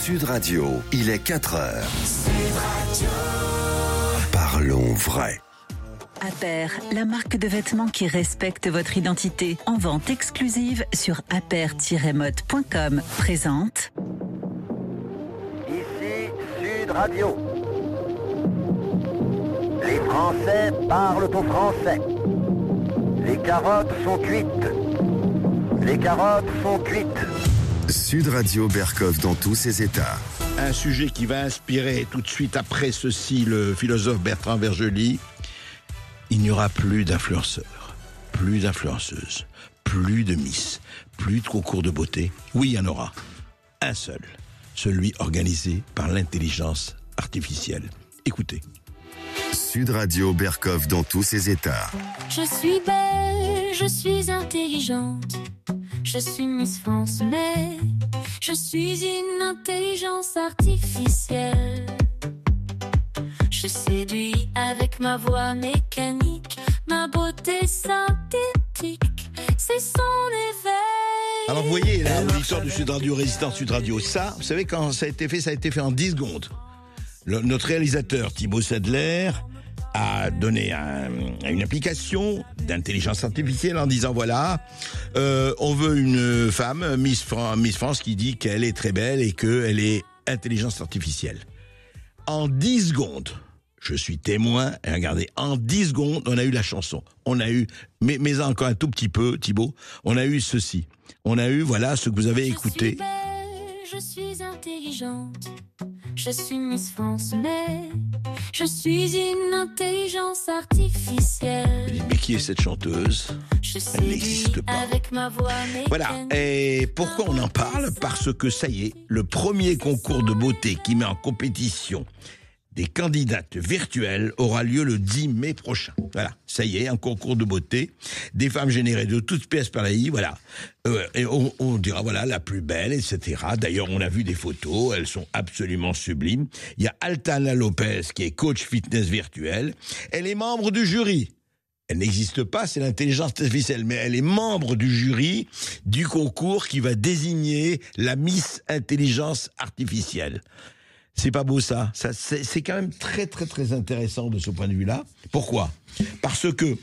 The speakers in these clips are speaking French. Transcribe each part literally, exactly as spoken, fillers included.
Sud Radio, il est quatre heures. Sud Radio. Parlons vrai. Aper, la marque de vêtements qui respecte votre identité. En vente exclusive sur aper tiret mode point com. Présente. Ici Sud Radio. Les Français parlent au français. Les carottes sont cuites. Les carottes sont cuites. Sud Radio Berkov dans tous ses états. Un sujet qui va inspirer tout de suite après ceci le philosophe Bertrand Vergely. Il n'y aura plus d'influenceurs, plus d'influenceuses, plus de Miss, plus de concours de beauté. Oui, il y en aura. Un seul. Celui organisé par l'intelligence artificielle. Écoutez. Sud Radio Berkov dans tous ses états. Je suis belle, je suis intelligente. Je suis Miss France, mais je suis une intelligence artificielle. Je séduis avec ma voix mécanique, ma beauté synthétique, c'est son éveil. Alors vous voyez, là, l'histoire du Sud Radio, Résistance Sud Radio, ça, vous savez, quand ça a été fait, ça a été fait en dix secondes. Le, notre réalisateur, Thibaut Sadler, a donné un, une application d'intelligence artificielle en disant voilà, euh, on veut une femme, Miss, Fran- Miss France, qui dit qu'elle est très belle et qu'elle est intelligence artificielle. En dix secondes, je suis témoin, et regardez, en dix secondes, on a eu la chanson. On a eu, mais, mais encore un tout petit peu, Thibaut, on a eu ceci. On a eu, voilà, ce que vous avez écouté. Je suis belle, je suis intelligente. Je suis Miss France, mais je suis une intelligence artificielle. Mais qui est cette chanteuse ? Elle n'existe pas. Avec ma voix voilà, et pourquoi on en parle ? Parce que ça y est, le premier concours de beauté qui met en compétition des candidates virtuelles aura lieu le dix mai prochain. Voilà, ça y est, un concours de beauté, des femmes générées de toutes pièces par pays, voilà. Euh, et on, on dira, voilà, la plus belle, et cetera. D'ailleurs, on a vu des photos, elles sont absolument sublimes. Il y a Altana Lopez, qui est coach fitness virtuel. Elle est membre du jury. Elle n'existe pas, c'est l'intelligence artificielle, mais elle est membre du jury du concours qui va désigner la Miss Intelligence Artificielle. C'est pas beau ça, ça c'est, c'est quand même très très très intéressant de ce point de vue-là. Pourquoi ? Parce que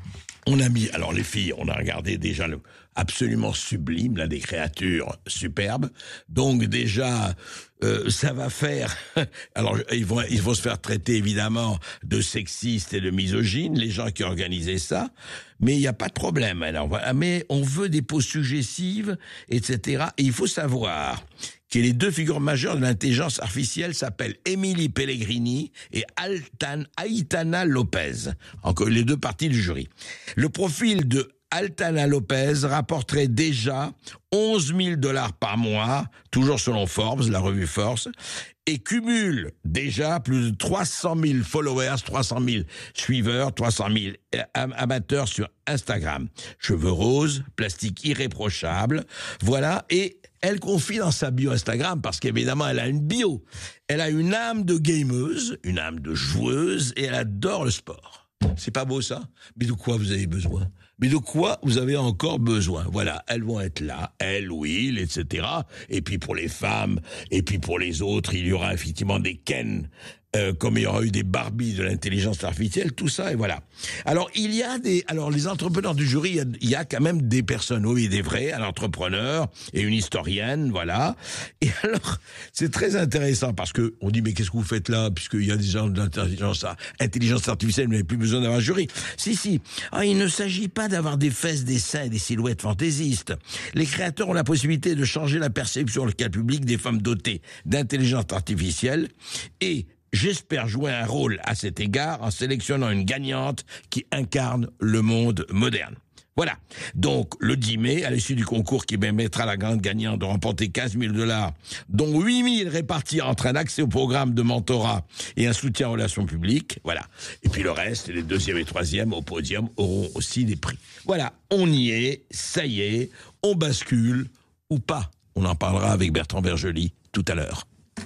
on a mis, alors les filles, on a regardé déjà le absolument sublime, là, des créatures superbes. Donc déjà, euh, ça va faire. Alors ils vont ils vont se faire traiter évidemment de sexistes et de misogynes, les gens qui organisaient ça. Mais il n'y a pas de problème. Alors voilà, mais on veut des poses suggestives, et cetera. Et il faut savoir que les deux figures majeures de l'intelligence artificielle s'appellent Émilie Pellegrini et Altan, Aitana Lopez, encore les deux parties du jury. Le profil de Altana Lopez rapporterait déjà onze mille dollars par mois, toujours selon Forbes, la revue Force, et cumule déjà plus de trois cent mille followers, trois cent mille suiveurs, trois cent mille amateurs sur Instagram. Cheveux roses, plastique irréprochable, voilà, et elle confie dans sa bio Instagram, parce qu'évidemment, elle a une bio. Elle a une âme de gameuse, une âme de joueuse, et elle adore le sport. C'est pas beau ça ? Mais de quoi vous avez besoin ? Mais de quoi vous avez encore besoin ? Voilà, elles vont être là, elles, Will, et cetera. Et puis pour les femmes, et puis pour les autres, il y aura effectivement des Ken, euh, comme il y aura eu des Barbie de l'intelligence artificielle, tout ça, et voilà. Alors, il y a des... Alors, les entrepreneurs du jury, il y a, il y a quand même des personnes, oui, des vrais, un entrepreneur et une historienne, voilà. Et alors, c'est très intéressant, parce que on dit, mais qu'est-ce que vous faites là, puisqu'il y a des gens d'intelligence intelligence artificielle, vous n'avez plus besoin d'avoir un jury. Si, si. Ah, il ne s'agit pas d'avoir des fesses, des seins et des silhouettes fantaisistes. Les créateurs ont la possibilité de changer la perception local public des femmes dotées d'intelligence artificielle, et j'espère jouer un rôle à cet égard en sélectionnant une gagnante qui incarne le monde moderne. Voilà. Donc, le dix mai, à l'issue du concours qui permettra à la grande gagnante de remporter quinze mille dollars, dont huit mille répartis entre un accès au programme de mentorat et un soutien aux relations publiques. Voilà. Et puis le reste, les deuxièmes et troisièmes au podium auront aussi des prix. Voilà. On y est. Ça y est. On bascule ou pas. On en parlera avec Bertrand Vergely tout à l'heure.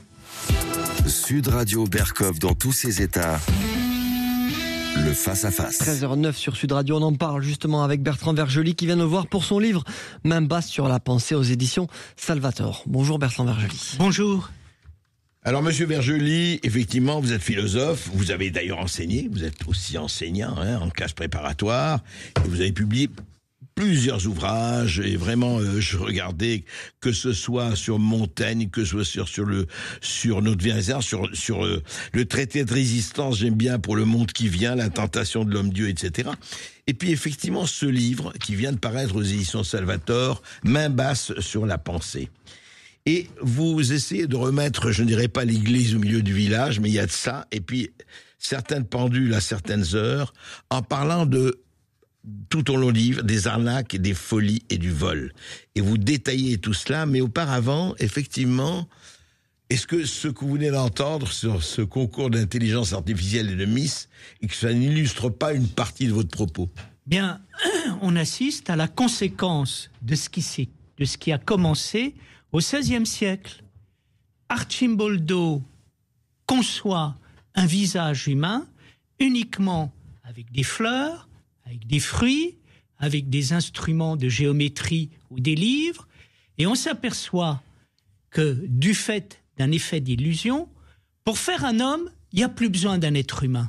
Sud Radio Berkov dans tous ses états. Le face-à-face. treize heures neuf sur Sud Radio, on en parle justement avec Bertrand Vergely qui vient nous voir pour son livre Main basse sur la pensée aux éditions Salvator. Bonjour Bertrand Vergely. Bonjour. Alors, Monsieur Vergely, effectivement, vous êtes philosophe, vous avez d'ailleurs enseigné, vous êtes aussi enseignant hein, en classe préparatoire, et vous avez publié plusieurs ouvrages, et vraiment, euh, je regardais que ce soit sur Montaigne, que ce soit sur, sur, le, sur notre vie, sur, sur euh, le traité de résistance, j'aime bien, pour le monde qui vient, la tentation de l'homme-dieu, et cetera. Et puis, effectivement, ce livre, qui vient de paraître aux éditions Salvator, Main basse sur la pensée. Et vous essayez de remettre, je ne dirais pas l'église au milieu du village, mais il y a de ça, et puis certaines pendules à certaines heures, en parlant de, tout au long du livre, des arnaques, des folies et du vol. Et vous détaillez tout cela, mais auparavant, effectivement, est-ce que ce que vous venez d'entendre sur ce concours d'intelligence artificielle et de Miss, et que ça n'illustre pas une partie de votre propos? Bien, on assiste à la conséquence de ce qui, s'est, de ce qui a commencé au seizième siècle. Arcimboldo conçoit un visage humain uniquement avec des fleurs, avec des fruits, avec des instruments de géométrie ou des livres, et on s'aperçoit que du fait d'un effet d'illusion, pour faire un homme, il n'y a plus besoin d'un être humain.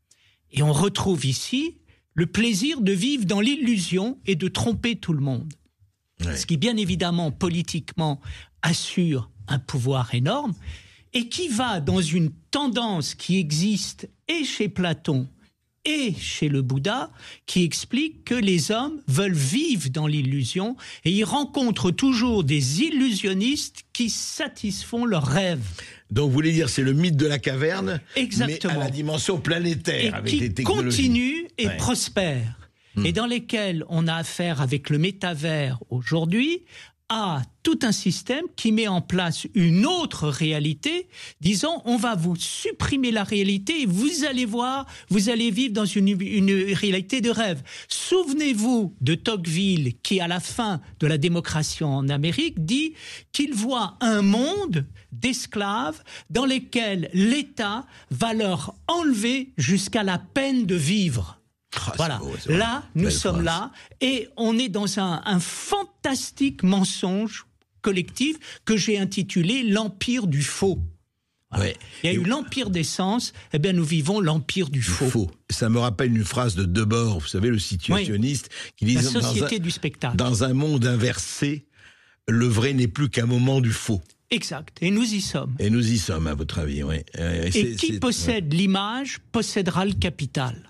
Et on retrouve ici le plaisir de vivre dans l'illusion et de tromper tout le monde. Ouais. Ce qui, bien évidemment, politiquement, assure un pouvoir énorme et qui va dans une tendance qui existe et chez Platon et chez le Bouddha, qui explique que les hommes veulent vivre dans l'illusion et ils rencontrent toujours des illusionnistes qui satisfont leurs rêves. Donc, vous voulez dire, c'est le mythe de la caverne, exactement, mais à la dimension planétaire, et avec qui les technologies. continue et ouais. prospère. Hum. Et dans lesquels on a affaire avec le métavers aujourd'hui à tout un système qui met en place une autre réalité, disant on va vous supprimer la réalité et vous allez voir, vous allez vivre dans une, une réalité de rêve. Souvenez-vous de Tocqueville qui, à la fin de la démocratie en Amérique, dit qu'il voit un monde d'esclaves dans lesquels l'État va leur enlever jusqu'à la peine de vivre. Ah, voilà, beau, là, nous Belle sommes phrase. là et on est dans un, un fantastique mensonge collectif que j'ai intitulé l'Empire du faux. Voilà. Ouais. Il y a et eu l'Empire des sens, eh bien nous vivons l'Empire du faux. faux. Ça me rappelle une phrase de Debord, vous savez, le situationniste, oui. qui dit la société dans un, du spectacle. Dans un monde inversé, le vrai n'est plus qu'un moment du faux. Exact, et nous y sommes. Et nous y sommes, à votre avis, oui. Et, et qui possède ouais. l'image possédera le capital.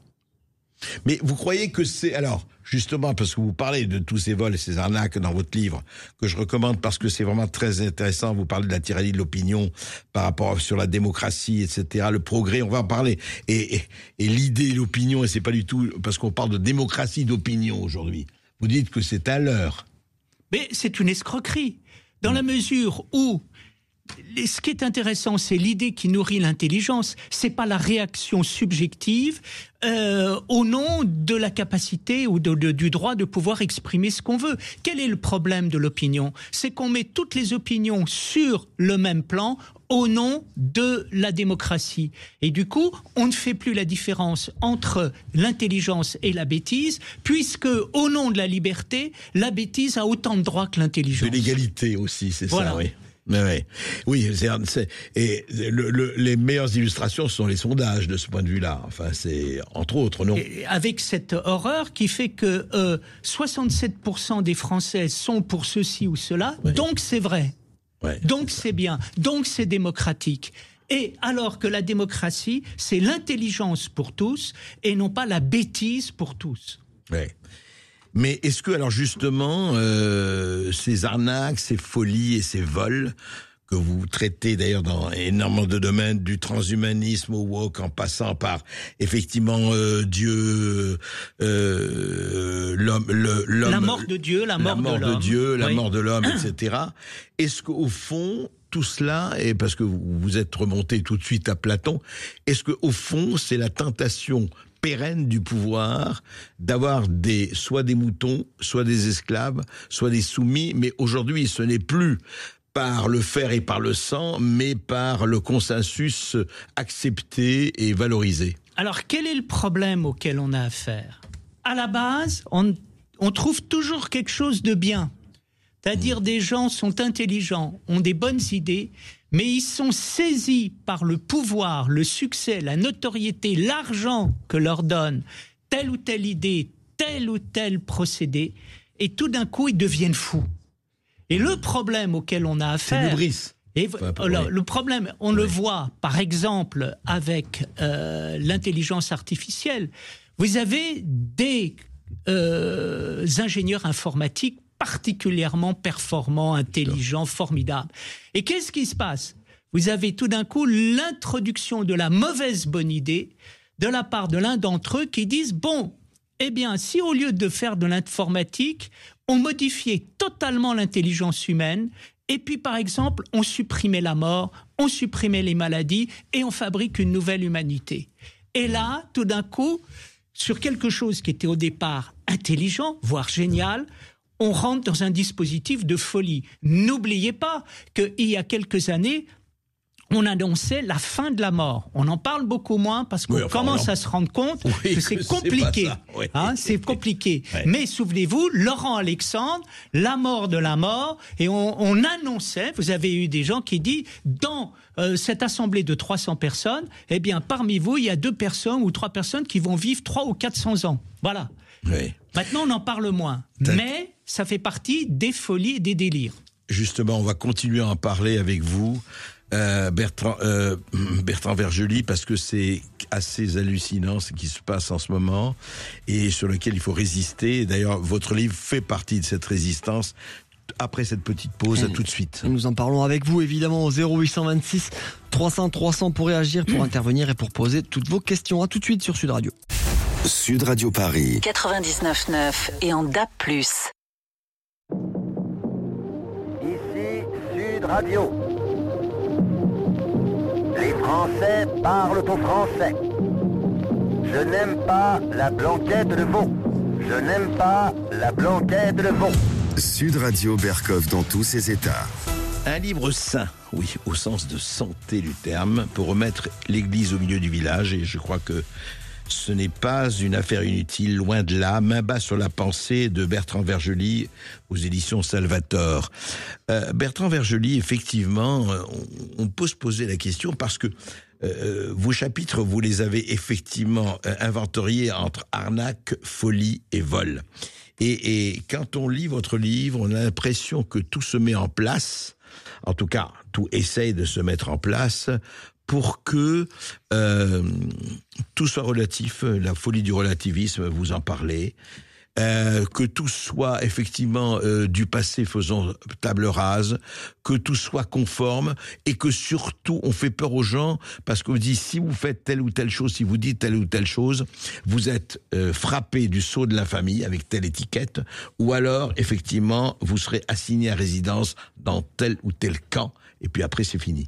Mais vous croyez que c'est... Alors, justement, parce que vous parlez de tous ces vols et ces arnaques dans votre livre, que je recommande parce que c'est vraiment très intéressant, vous parlez de la tyrannie de l'opinion par rapport sur la démocratie, et cetera, le progrès, on va en parler. Et, et, et l'idée, l'opinion, et c'est pas du tout... Parce qu'on parle de démocratie d'opinion aujourd'hui. Vous dites que c'est à l'heure. Mais c'est une escroquerie. Dans mmh. la mesure où... Ce qui est intéressant, c'est l'idée qui nourrit l'intelligence. C'est pas la réaction subjective euh, au nom de la capacité ou de, de, du droit de pouvoir exprimer ce qu'on veut. Quel est le problème de l'opinion ? C'est qu'on met toutes les opinions sur le même plan au nom de la démocratie. Et du coup, on ne fait plus la différence entre l'intelligence et la bêtise, puisque au nom de la liberté, la bêtise a autant de droits que l'intelligence. De l'égalité aussi, c'est voilà. ça, oui. Mais oui, oui, c'est, c'est, et le, le, les meilleures illustrations sont les sondages de ce point de vue-là. Enfin, c'est entre autres, non ? Et avec cette horreur qui fait que euh, soixante-sept pour cent des Français sont pour ceci ou cela, oui. donc c'est vrai, ouais, donc c'est, c'est bien, donc c'est démocratique. Et alors que la démocratie, c'est l'intelligence pour tous et non pas la bêtise pour tous. Ouais. Mais est-ce que, alors justement, euh, ces arnaques, ces folies et ces vols, que vous traitez d'ailleurs dans énormément de domaines, du transhumanisme au woke, en passant par, effectivement, euh, Dieu, euh, l'homme, le, l'homme... La mort de Dieu, la mort, la mort de l'homme. de Dieu, la oui. mort de l'homme, et cetera. Est-ce qu'au fond... Tout cela, et parce que vous êtes remonté tout de suite à Platon, est-ce qu'au fond, c'est la tentation pérenne du pouvoir d'avoir des, soit des moutons, soit des esclaves, soit des soumis, mais aujourd'hui, ce n'est plus par le fer et par le sang, mais par le consensus accepté et valorisé. Alors, quel est le problème auquel on a affaire ? À la base, on, on trouve toujours quelque chose de bien. C'est-à-dire des gens sont intelligents, ont des bonnes idées, mais ils sont saisis par le pouvoir, le succès, la notoriété, l'argent que leur donne telle ou telle idée, tel ou tel procédé, et tout d'un coup, ils deviennent fous. Et le problème auquel on a affaire... C'est l'hubris. Et alors, le problème, on oui. le voit, par exemple, avec euh, l'intelligence artificielle. Vous avez des euh, ingénieurs informatiques particulièrement performants, intelligents, formidables. Et qu'est-ce qui se passe ? Vous avez tout d'un coup l'introduction de la mauvaise bonne idée de la part de l'un d'entre eux qui disent « Bon, eh bien, si au lieu de faire de l'informatique, on modifiait totalement l'intelligence humaine, et puis, par exemple, on supprimait la mort, on supprimait les maladies, et on fabrique une nouvelle humanité. » Et là, tout d'un coup, sur quelque chose qui était au départ intelligent, voire génial, on rentre dans un dispositif de folie. N'oubliez pas qu'il y a quelques années, on annonçait la fin de la mort. On en parle beaucoup moins parce qu'on oui, enfin, commence à se rendre compte oui, que c'est que compliqué. C'est, oui. hein, c'est compliqué. Oui. Mais souvenez-vous, Laurent Alexandre, la mort de la mort, et on, on annonçait, vous avez eu des gens qui disent, dans euh, cette assemblée de trois cents personnes, eh bien, parmi vous, il y a deux personnes ou trois personnes qui vont vivre trois ou quatre cents ans. Voilà. Oui. Maintenant, on en parle moins. T'as... Mais ça fait partie des folies et des délires. Justement, on va continuer à en parler avec vous. Euh, Bertrand, euh, Bertrand Vergely, parce que c'est assez hallucinant ce qui se passe en ce moment et sur lequel il faut résister. D'ailleurs, votre livre fait partie de cette résistance. Après cette petite pause, et à tout de suite. Nous en parlons avec vous, évidemment, au zéro huit cent vingt-six trois cents trois cents pour réagir, pour intervenir et pour poser toutes vos questions. À tout de suite sur Sud Radio. Sud Radio Paris. quatre-vingt-dix-neuf neuf et en D A B plus. Ici Sud Radio. Les Français parlent au français. Je n'aime pas la blanquette de veau. Je n'aime pas la blanquette de veau. Sud Radio Berkov dans tous ses états. Un livre sain, oui, au sens de santé du terme, pour remettre l'église au milieu du village. Et je crois que ce n'est pas une affaire inutile, loin de là. Main bas sur la pensée de Bertrand Vergely aux éditions Salvator. Euh, Bertrand Vergely, effectivement, on, on peut se poser la question parce que euh, vos chapitres, vous les avez effectivement euh, inventoriés entre arnaque, folie et vol. Et, et quand on lit votre livre, on a l'impression que tout se met en place, en tout cas, tout essaye de se mettre en place pour que euh, tout soit relatif, la folie du relativisme, vous en parlez, euh, que tout soit effectivement euh, du passé faisant table rase, que tout soit conforme et que surtout on fait peur aux gens parce qu'on dit si vous faites telle ou telle chose, si vous dites telle ou telle chose, vous êtes euh, frappé du sceau de l'infamie avec telle étiquette ou alors effectivement vous serez assigné à résidence dans tel ou tel camp et puis après c'est fini.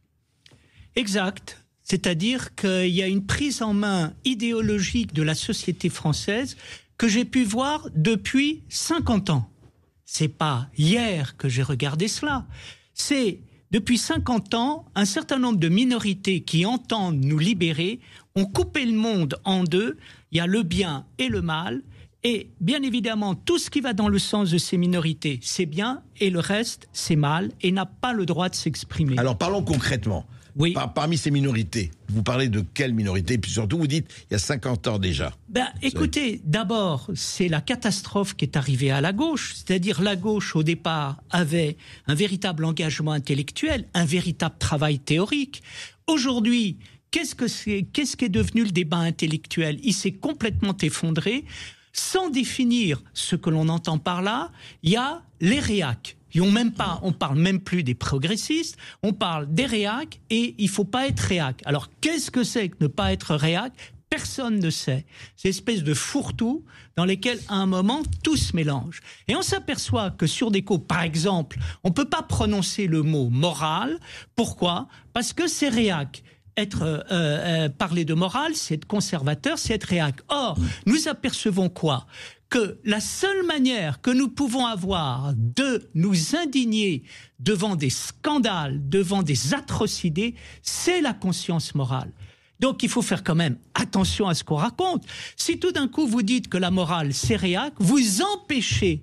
Exact. C'est-à-dire qu'il y a une prise en main idéologique de la société française que j'ai pu voir depuis cinquante ans. C'est pas hier que j'ai regardé cela. C'est depuis cinquante ans, un certain nombre de minorités qui entendent nous libérer ont coupé le monde en deux. Il y a le bien et le mal. Et bien évidemment, tout ce qui va dans le sens de ces minorités, c'est bien, et le reste, c'est mal, et n'a pas le droit de s'exprimer. Alors parlons concrètement. Oui. Par, parmi ces minorités, vous parlez de quelle minorité? Puis surtout, vous dites, il y a cinquante ans déjà. Ben, écoutez, d'abord, c'est la catastrophe qui est arrivée à la gauche. C'est-à-dire, la gauche, au départ, avait un véritable engagement intellectuel, un véritable travail théorique. Aujourd'hui, qu'est-ce que c'est, qu'est-ce qui est devenu le débat intellectuel? Il s'est complètement effondré. Sans définir ce que l'on entend par là, il y a les réacs. Ils ont même pas, on parle même plus des progressistes, on parle des réacs et il faut pas être réac. Alors qu'est-ce que c'est que ne pas être réac? Personne ne sait. C'est une espèce de fourre-tout dans lesquels à un moment tout se mélange. Et on s'aperçoit que sur des causes, par exemple, on peut pas prononcer le mot moral. Pourquoi? Parce que c'est réac. Être euh, euh, parler de morale, c'est être conservateur, c'est être réac. Or, nous apercevons quoi? Que la seule manière que nous pouvons avoir de nous indigner devant des scandales, devant des atrocités, c'est la conscience morale. Donc il faut faire quand même attention à ce qu'on raconte. Si tout d'un coup vous dites que la morale c'est réac, vous empêchez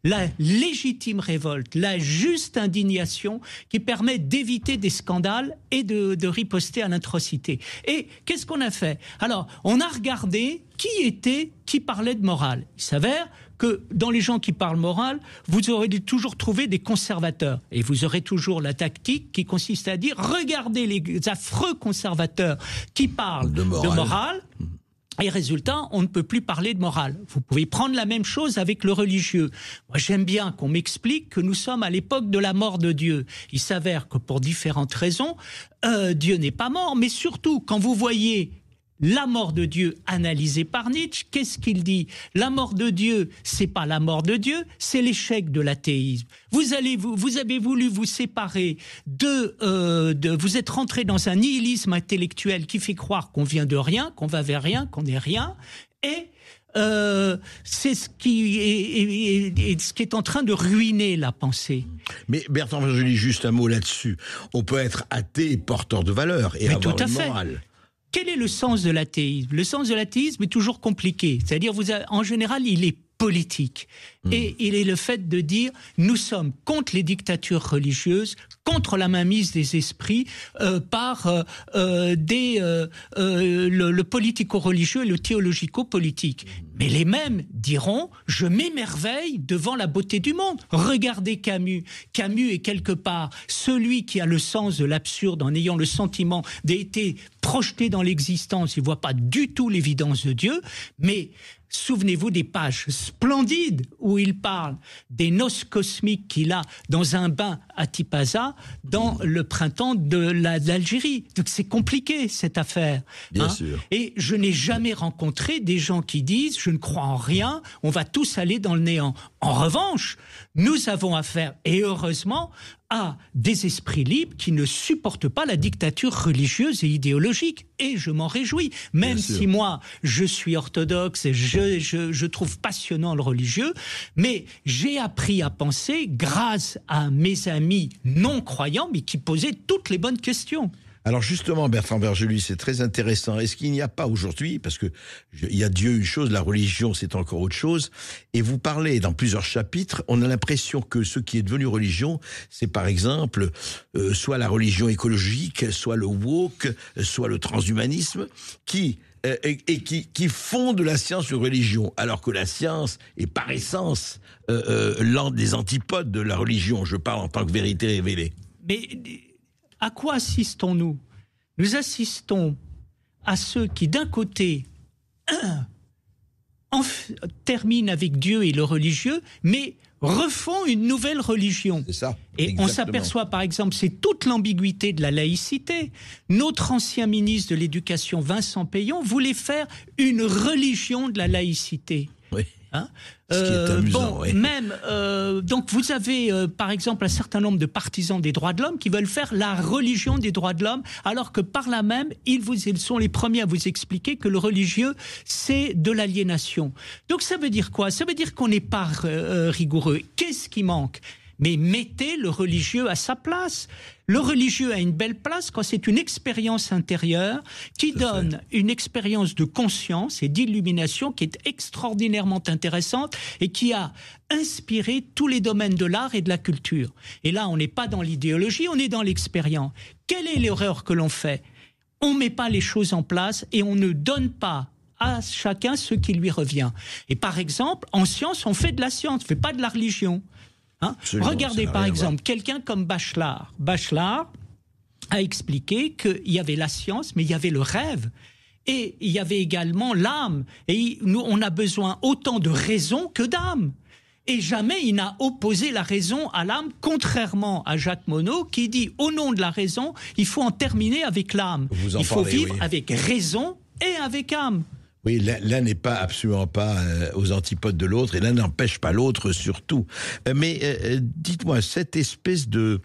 la légitime révolte, la juste indignation qui permet d'éviter des scandales et de, de riposter à l'atrocité. Et qu'est-ce qu'on a fait ? Alors, on a regardé qui était, qui parlait de morale. Il s'avère que dans les gens qui parlent morale, vous aurez toujours trouvé des conservateurs. Et vous aurez toujours la tactique qui consiste à dire « Regardez les affreux conservateurs qui parlent de morale. De morale » Et résultat, on ne peut plus parler de morale. Vous pouvez prendre la même chose avec le religieux. Moi, j'aime bien qu'on m'explique que nous sommes à l'époque de la mort de Dieu. Il s'avère que pour différentes raisons, euh, Dieu n'est pas mort, mais surtout, quand vous voyez la mort de Dieu analysée par Nietzsche, qu'est-ce qu'il dit ? La mort de Dieu, c'est pas la mort de Dieu, c'est l'échec de l'athéisme. Vous allez, vous, vous avez voulu vous séparer de, euh, de, vous êtes rentré dans un nihilisme intellectuel qui fait croire qu'on vient de rien, qu'on va vers rien, qu'on n'est rien, et Euh, c'est ce qui est, est, est, ce qui est en train de ruiner la pensée. Mais Bertrand Vergely, juste un mot là-dessus. On peut être athée et porteur de valeurs et Mais avoir tout à une fait. morale. Quel est le sens de l'athéisme ? Le sens de l'athéisme est toujours compliqué. C'est-à-dire, vous avez, en général, il est politique. Mmh. Et il est le fait de dire, nous sommes contre les dictatures religieuses, contre la mainmise des esprits euh, par euh, euh, des, euh, euh, le, le politico-religieux et le théologico-politique. Mais les mêmes diront, je m'émerveille devant la beauté du monde. Regardez Camus. Camus est quelque part celui qui a le sens de l'absurde en ayant le sentiment d'être projeté dans l'existence. Il ne voit pas du tout l'évidence de Dieu, mais souvenez-vous des pages splendides où il parle des noces cosmiques qu'il a dans un bain à Tipaza dans le printemps de, la, de l'Algérie. Donc c'est compliqué cette affaire. Bien hein. sûr. Et je n'ai jamais rencontré des gens qui disent je ne crois en rien, on va tous aller dans le néant. En revanche, nous avons affaire, et heureusement, à des esprits libres qui ne supportent pas la dictature religieuse et idéologique. Et je m'en réjouis. Même si moi, je suis orthodoxe et je, je, je trouve passionnant le religieux, mais j'ai appris à penser grâce à mes amis non-croyants, mais qui posaient toutes les bonnes questions. Alors justement, Bertrand Vergely, c'est très intéressant. Est-ce qu'il n'y a pas aujourd'hui, parce que il y a Dieu une chose, la religion c'est encore autre chose, et vous parlez dans plusieurs chapitres, on a l'impression que ce qui est devenu religion, c'est par exemple euh, soit la religion écologique, soit le woke, soit le transhumanisme, qui euh, et, et qui, qui fondent la science sur religion, alors que la science est par essence euh, euh, l'un des antipodes de la religion. Je parle en tant que vérité révélée. Mais à quoi assistons-nous ? Nous assistons à ceux qui, d'un côté, un, en f- terminent avec Dieu et le religieux, mais refont une nouvelle religion. C'est ça. Et Exactement. on s'aperçoit, par exemple, c'est toute l'ambiguïté de la laïcité. Notre ancien ministre de l'Éducation, Vincent Payon, voulait faire une religion de la laïcité. Oui. Hein Ce qui est amusant, bon, oui. même euh, donc vous avez euh, par exemple un certain nombre de partisans des droits de l'homme qui veulent faire la religion des droits de l'homme, alors que par là même ils vous ils sont les premiers à vous expliquer que le religieux c'est de l'aliénation. Donc ça veut dire quoi ? Ça veut dire qu'on n'est pas euh, rigoureux. Qu'est-ce qui manque ? Mais mettez le religieux à sa place. Le religieux a une belle place quand c'est une expérience intérieure qui Tout donne fait. une expérience de conscience et d'illumination qui est extraordinairement intéressante et qui a inspiré tous les domaines de l'art et de la culture. Et là, on n'est pas dans l'idéologie, on est dans l'expérience. Quelle est l'erreur que l'on fait ? On ne met pas les choses en place et on ne donne pas à chacun ce qui lui revient. Et par exemple, en science, on fait de la science, on ne fait pas de la religion. Hein ? Regardez par exemple quelqu'un comme Bachelard. Bachelard a expliqué qu'il y avait la science, mais il y avait le rêve. Et il y avait également l'âme. Et nous, on a besoin autant de raison que d'âme. Et jamais il n'a opposé la raison à l'âme, contrairement à Jacques Monod, qui dit au nom de la raison, il faut en terminer avec l'âme. Vous en il faut parlez, vivre oui. avec raison et avec âme. Oui, l'un, l'un n'est pas absolument pas euh, aux antipodes de l'autre, et l'un n'empêche pas l'autre surtout. Euh, mais euh, dites-moi, cette espèce de...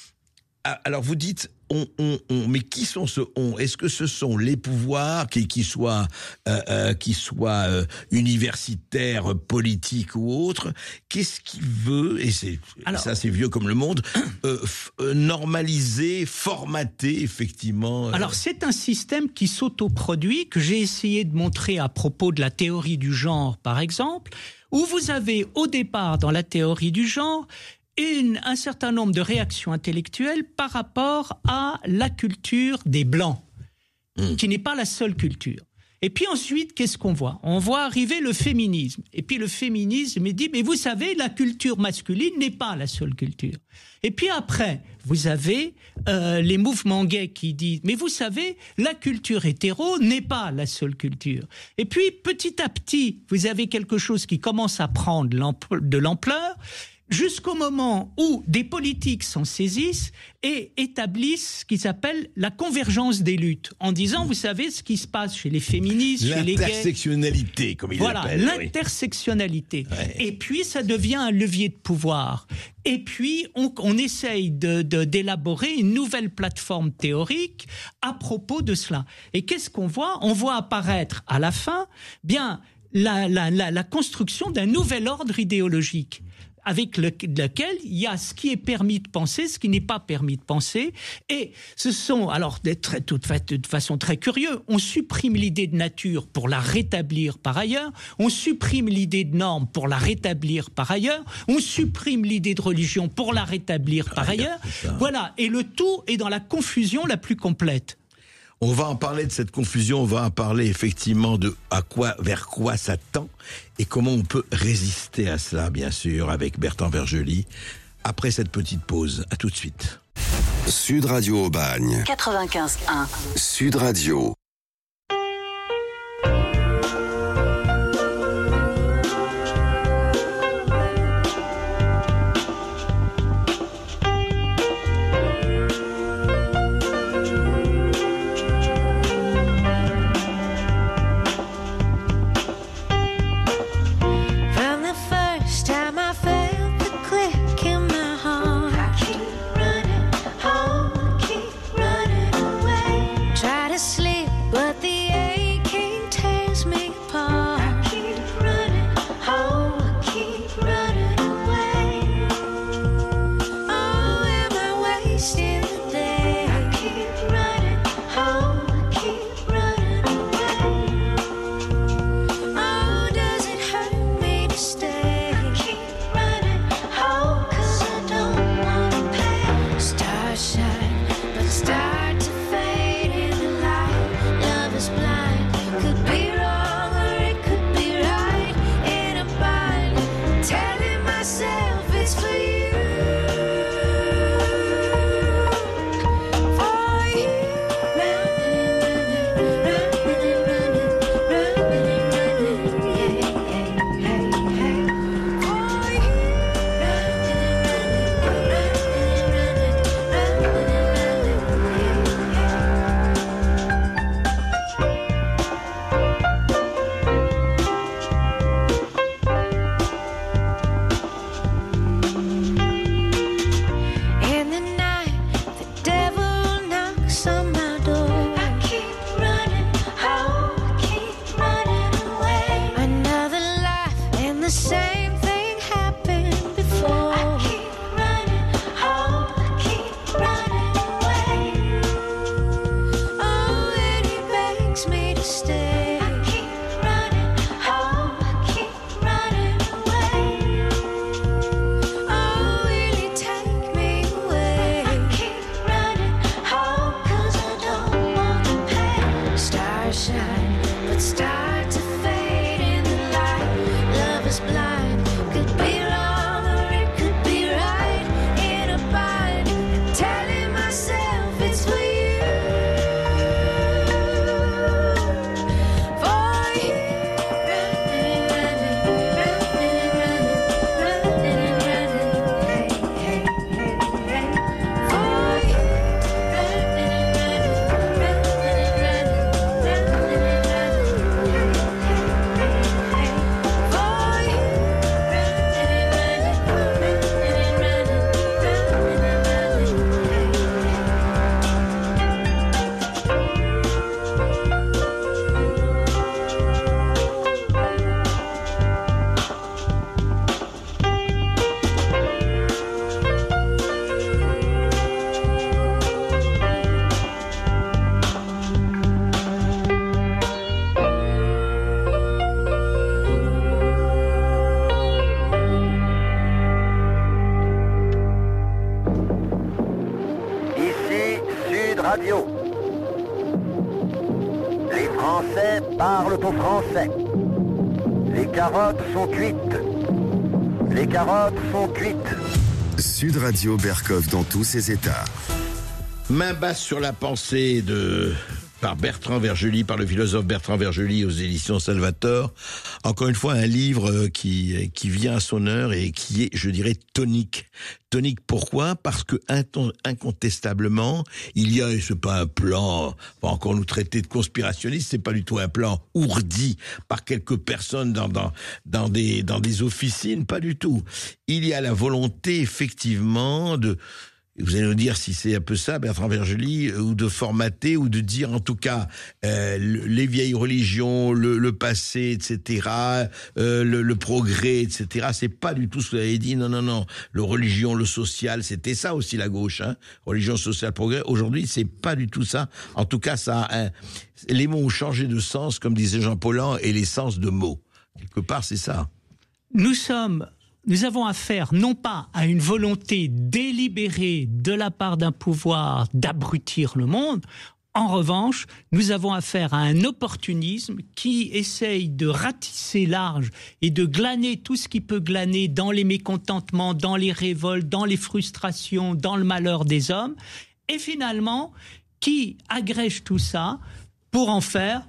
Ah, alors vous dites on, on, on, mais qui sont ce on ? Est-ce que ce sont les pouvoirs, qui, qui soient, euh, euh, qui soient euh, universitaires, politiques ou autres ? Qu'est-ce qui veut, et c'est Alors, ça c'est vieux comme le monde, euh, f- euh, normaliser, formater effectivement euh, Alors c'est un système qui s'autoproduit, que j'ai essayé de montrer à propos de la théorie du genre, par exemple, où vous avez au départ, dans la théorie du genre, une, un certain nombre de réactions intellectuelles par rapport à la culture des Blancs, mmh. qui n'est pas la seule culture. Et puis ensuite, qu'est-ce qu'on voit ? On voit arriver le féminisme. Et puis le féminisme dit, mais vous savez, la culture masculine n'est pas la seule culture. Et puis après, vous avez euh, les mouvements gays qui disent, mais vous savez, la culture hétéro n'est pas la seule culture. Et puis petit à petit, vous avez quelque chose qui commence à prendre de l'ampleur, jusqu'au moment où des politiques s'en saisissent et établissent ce qu'ils appellent la convergence des luttes, en disant, vous savez, ce qui se passe chez les féministes, chez les gays... L'intersectionnalité, comme ils voilà, l'appellent. Voilà, l'intersectionnalité. Oui. Ouais. Et puis, ça devient un levier de pouvoir. Et puis, on, on essaye de, de, d'élaborer une nouvelle plateforme théorique à propos de cela. Et qu'est-ce qu'on voit ? On voit apparaître, à la fin, bien, la, la, la, la construction d'un nouvel ordre idéologique, avec le, lequel il y a ce qui est permis de penser, ce qui n'est pas permis de penser. Et ce sont, alors, de, très, de, de façon très curieuse, on supprime l'idée de nature pour la rétablir par ailleurs, on supprime l'idée de norme pour la rétablir par ailleurs, on supprime l'idée de religion pour la rétablir par ah, ailleurs. Voilà, et le tout est dans la confusion la plus complète. On va en parler de cette confusion, on va en parler effectivement de à quoi, vers quoi ça tend et comment on peut résister à cela, bien sûr, avec Bertrand Vergely. Après cette petite pause, à tout de suite. Sud Radio Aubagne. quatre-vingt-quinze un. Sud Radio. Sleep Radio. Les Français parlent au français. Les carottes sont cuites. Les carottes sont cuites. Sud Radio Berkov dans tous ses états. Main basse sur la pensée de... par Bertrand Vergely, par le philosophe Bertrand Vergely aux éditions Salvator. Encore une fois, un livre qui, qui vient à son heure et qui est, je dirais, tonique. Tonique pourquoi ? Parce que incontestablement, il y a, et c'est pas un plan, on va encore nous traiter de conspirationniste, c'est pas du tout un plan ourdi par quelques personnes dans, dans, dans des, dans des officines, pas du tout. Il y a la volonté, effectivement, de, vous allez nous dire si c'est un peu ça, Bertrand Vergely, ou de formater, ou de dire en tout cas euh, les vieilles religions, le, le passé, et cetera, euh, le, le progrès, et cetera. C'est pas du tout ce que vous avez dit. Non, non, non. Le religion, le social, c'était ça aussi la gauche. Hein. Religion, social, progrès. Aujourd'hui, c'est pas du tout ça. En tout cas, ça, hein, les mots ont changé de sens, comme disait Jean Paulhan, et les sens de mots. Quelque part, c'est ça. Nous sommes... Nous avons affaire non pas à une volonté délibérée de la part d'un pouvoir d'abrutir le monde. En revanche, nous avons affaire à un opportunisme qui essaye de ratisser large et de glaner tout ce qui peut glaner dans les mécontentements, dans les révoltes, dans les frustrations, dans le malheur des hommes, et finalement qui agrège tout ça pour en faire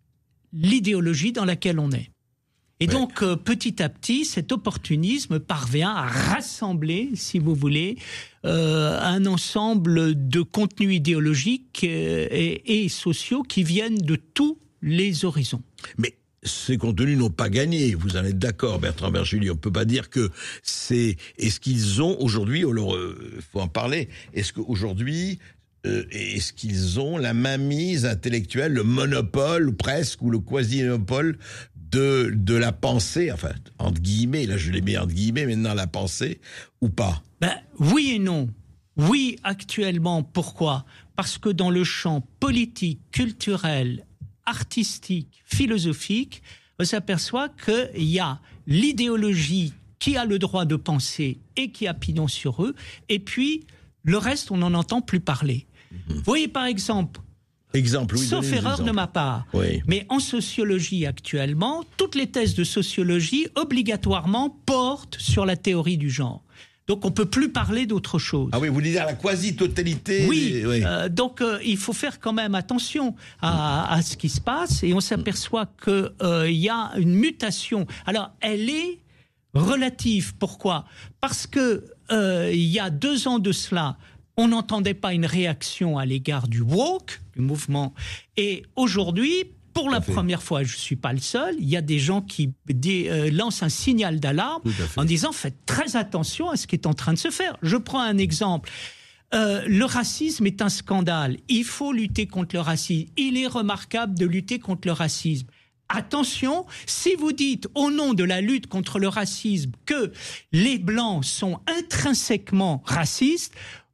l'idéologie dans laquelle on est. Et ouais. donc, euh, petit à petit, cet opportunisme parvient à rassembler, si vous voulez, euh, un ensemble de contenus idéologiques euh, et, et sociaux qui viennent de tous les horizons. Mais ces contenus n'ont pas gagné, vous en êtes d'accord, Bertrand Vergely, on ne peut pas dire que c'est... Est-ce qu'ils ont aujourd'hui, alors il euh, faut en parler, est-ce qu'aujourd'hui... Euh, est-ce qu'ils ont la mainmise intellectuelle, le monopole presque, ou le quasi-monopole de, de la pensée, enfin, entre guillemets, là je l'ai mis entre guillemets, maintenant la pensée, ou pas ? Ben, oui et non. Oui, actuellement, pourquoi ? Parce que dans le champ politique, culturel, artistique, philosophique, on s'aperçoit qu'il y a l'idéologie qui a le droit de penser et qui a pignon sur eux, et puis le reste, on n'en entend plus parler. Mmh. Vous voyez, par exemple, exemple oui, sauf erreur de ma part, oui. mais en sociologie actuellement, toutes les thèses de sociologie, obligatoirement, portent sur la théorie du genre. Donc, on ne peut plus parler d'autre chose. Ah oui, vous voulez dire la quasi-totalité Oui, des... oui. Euh, donc euh, il faut faire quand même attention à, à ce qui se passe, et on s'aperçoit qu'il euh, y a une mutation. Alors, elle est relative. Pourquoi ? Parce que euh, il y a deux ans de cela, on n'entendait pas une réaction à l'égard du woke, du mouvement. Et aujourd'hui, pour la première fois, je ne suis pas le seul, il y a des gens qui dé, euh, lancent un signal d'alarme en disant « Faites très attention à ce qui est en train de se faire ». Je prends un exemple. Euh, le racisme est un scandale. Il faut lutter contre le racisme. Il est remarquable de lutter contre le racisme. Attention, si vous dites au nom de la lutte contre le racisme que les Blancs sont intrinsèquement racistes,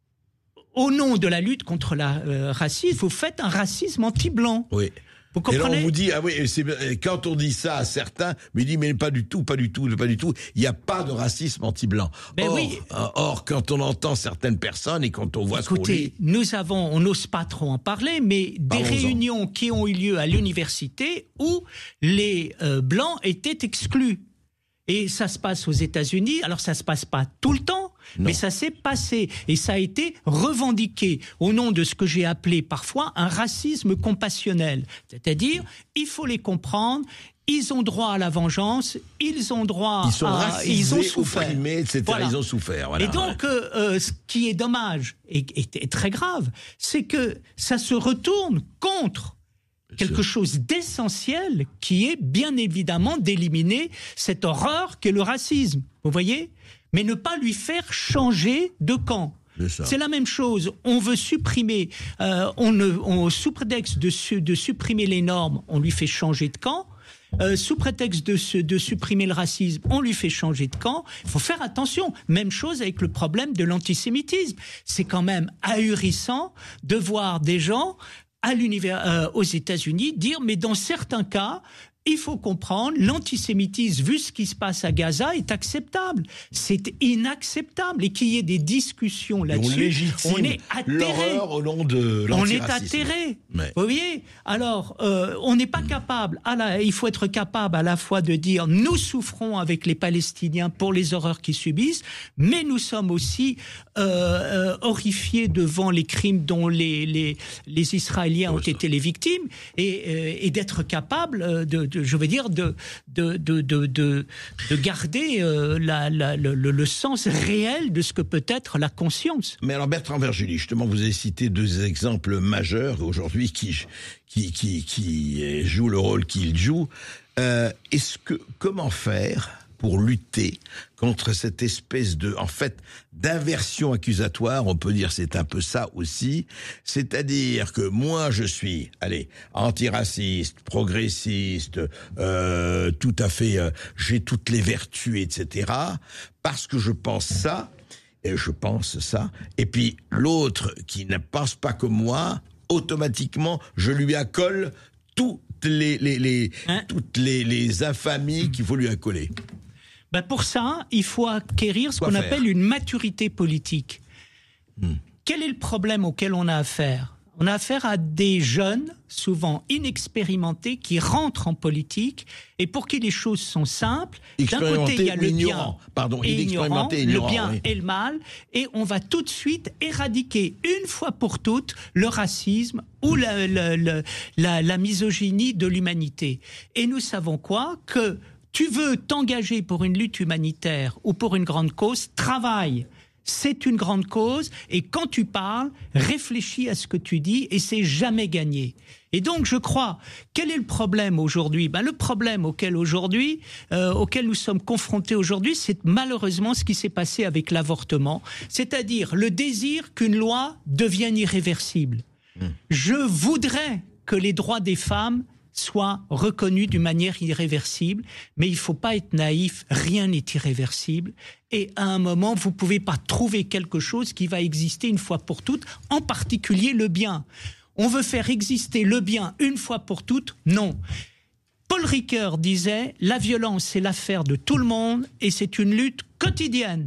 au nom de la lutte contre le euh, racisme, vous faites un racisme anti-blanc. Oui. Vous comprenez ? Et là, on vous dit, ah oui, c'est, quand on dit ça à certains, mais dit, mais pas du tout, pas du tout, pas du tout, il n'y a pas de racisme anti-blanc. Ben or, oui. or, quand on entend certaines personnes et quand on voit Écoutez, ce qu'on lit... nous avons, on n'ose pas trop en parler, mais des Parlons-en. réunions qui ont eu lieu à l'université où les euh, Blancs étaient exclus. Et ça se passe aux États-Unis. Alors ça se passe pas tout le temps, non. mais ça s'est passé et ça a été revendiqué au nom de ce que j'ai appelé parfois un racisme compassionnel. C'est-à-dire, il faut les comprendre. Ils ont droit à la vengeance, ils ont droit ils sont à... racisés, ils ont souffert. opprimés, et cetera. Voilà. Ils ont souffert. Voilà. Et donc, euh, euh, ce qui est dommage et, et, et très grave, c'est que ça se retourne contre quelque chose d'essentiel qui est bien évidemment d'éliminer cette horreur qu'est le racisme, vous voyez ? Mais ne pas lui faire changer de camp. C'est la même chose. On veut supprimer, euh, on ne, on, sous prétexte de, su, de supprimer les normes, on lui fait changer de camp. Euh, sous prétexte de, de supprimer le racisme, on lui fait changer de camp. Il faut faire attention. Même chose avec le problème de l'antisémitisme. C'est quand même ahurissant de voir des gens à l'univers, euh, aux États-Unis dire, mais dans certains cas, il faut comprendre, l'antisémitisme, vu ce qui se passe à Gaza, est acceptable. C'est inacceptable. Et qu'il y ait des discussions là-dessus, on, on est atterré. L'horreur au nom de l'antiracisme. On est atterré. Mais... Vous voyez ? Alors, euh, on n'est pas mmh. capable. À la, il faut être capable à la fois de dire nous souffrons avec les Palestiniens pour les horreurs qu'ils subissent, mais nous sommes aussi euh, euh, horrifiés devant les crimes dont les, les, les Israéliens ont été les victimes, et, euh, et d'être capable de, de, je veux dire, de, de, de, de, de, de garder euh, la, la, le, le sens réel de ce que peut être la conscience. Mais alors Bertrand Vergely, justement, vous avez cité deux exemples majeurs aujourd'hui qui, qui, qui, qui jouent le rôle qu'ils jouent. Euh, est-ce que, comment faire pour lutter contre cette espèce de, en fait, d'inversion accusatoire, on peut dire c'est un peu ça aussi, c'est-à-dire que moi je suis, allez, antiraciste, progressiste, euh, tout à fait, euh, j'ai toutes les vertus, et cetera, parce que je pense ça, et je pense ça, et puis l'autre qui ne pense pas comme moi, automatiquement, je lui accole toutes les, les, les, hein? toutes les, les infamies qu'il faut lui accoler. Ben pour ça, il faut acquérir ce Quoi qu'on faire? appelle une maturité politique. Hmm. Quel est le problème auquel on a affaire ? On a affaire à des jeunes, souvent inexpérimentés, qui rentrent en politique et pour qui les choses sont simples. D'un côté, il y a le bien Pardon, et ignorant, ignorant, le bien oui. et le mal, et on va tout de suite éradiquer une fois pour toutes le racisme ou la, la, la, la, la misogynie de l'humanité. Et nous savons quoi ? Que tu veux t'engager pour une lutte humanitaire ou pour une grande cause, travaille. C'est une grande cause et quand tu parles, réfléchis à ce que tu dis et c'est jamais gagné. Et donc je crois, quel est le problème aujourd'hui ? Ben, le problème auquel aujourd'hui, euh, auquel nous sommes confrontés aujourd'hui, c'est malheureusement ce qui s'est passé avec l'avortement, c'est-à-dire le désir qu'une loi devienne irréversible. Mmh. Je voudrais que les droits des femmes soit reconnu d'une manière irréversible, mais il ne faut pas être naïf, rien n'est irréversible, et à un moment, vous ne pouvez pas trouver quelque chose qui va exister une fois pour toutes, en particulier le bien. On veut faire exister le bien une fois pour toutes ? Non. Paul Ricoeur disait « La violence, c'est l'affaire de tout le monde, et c'est une lutte quotidienne. »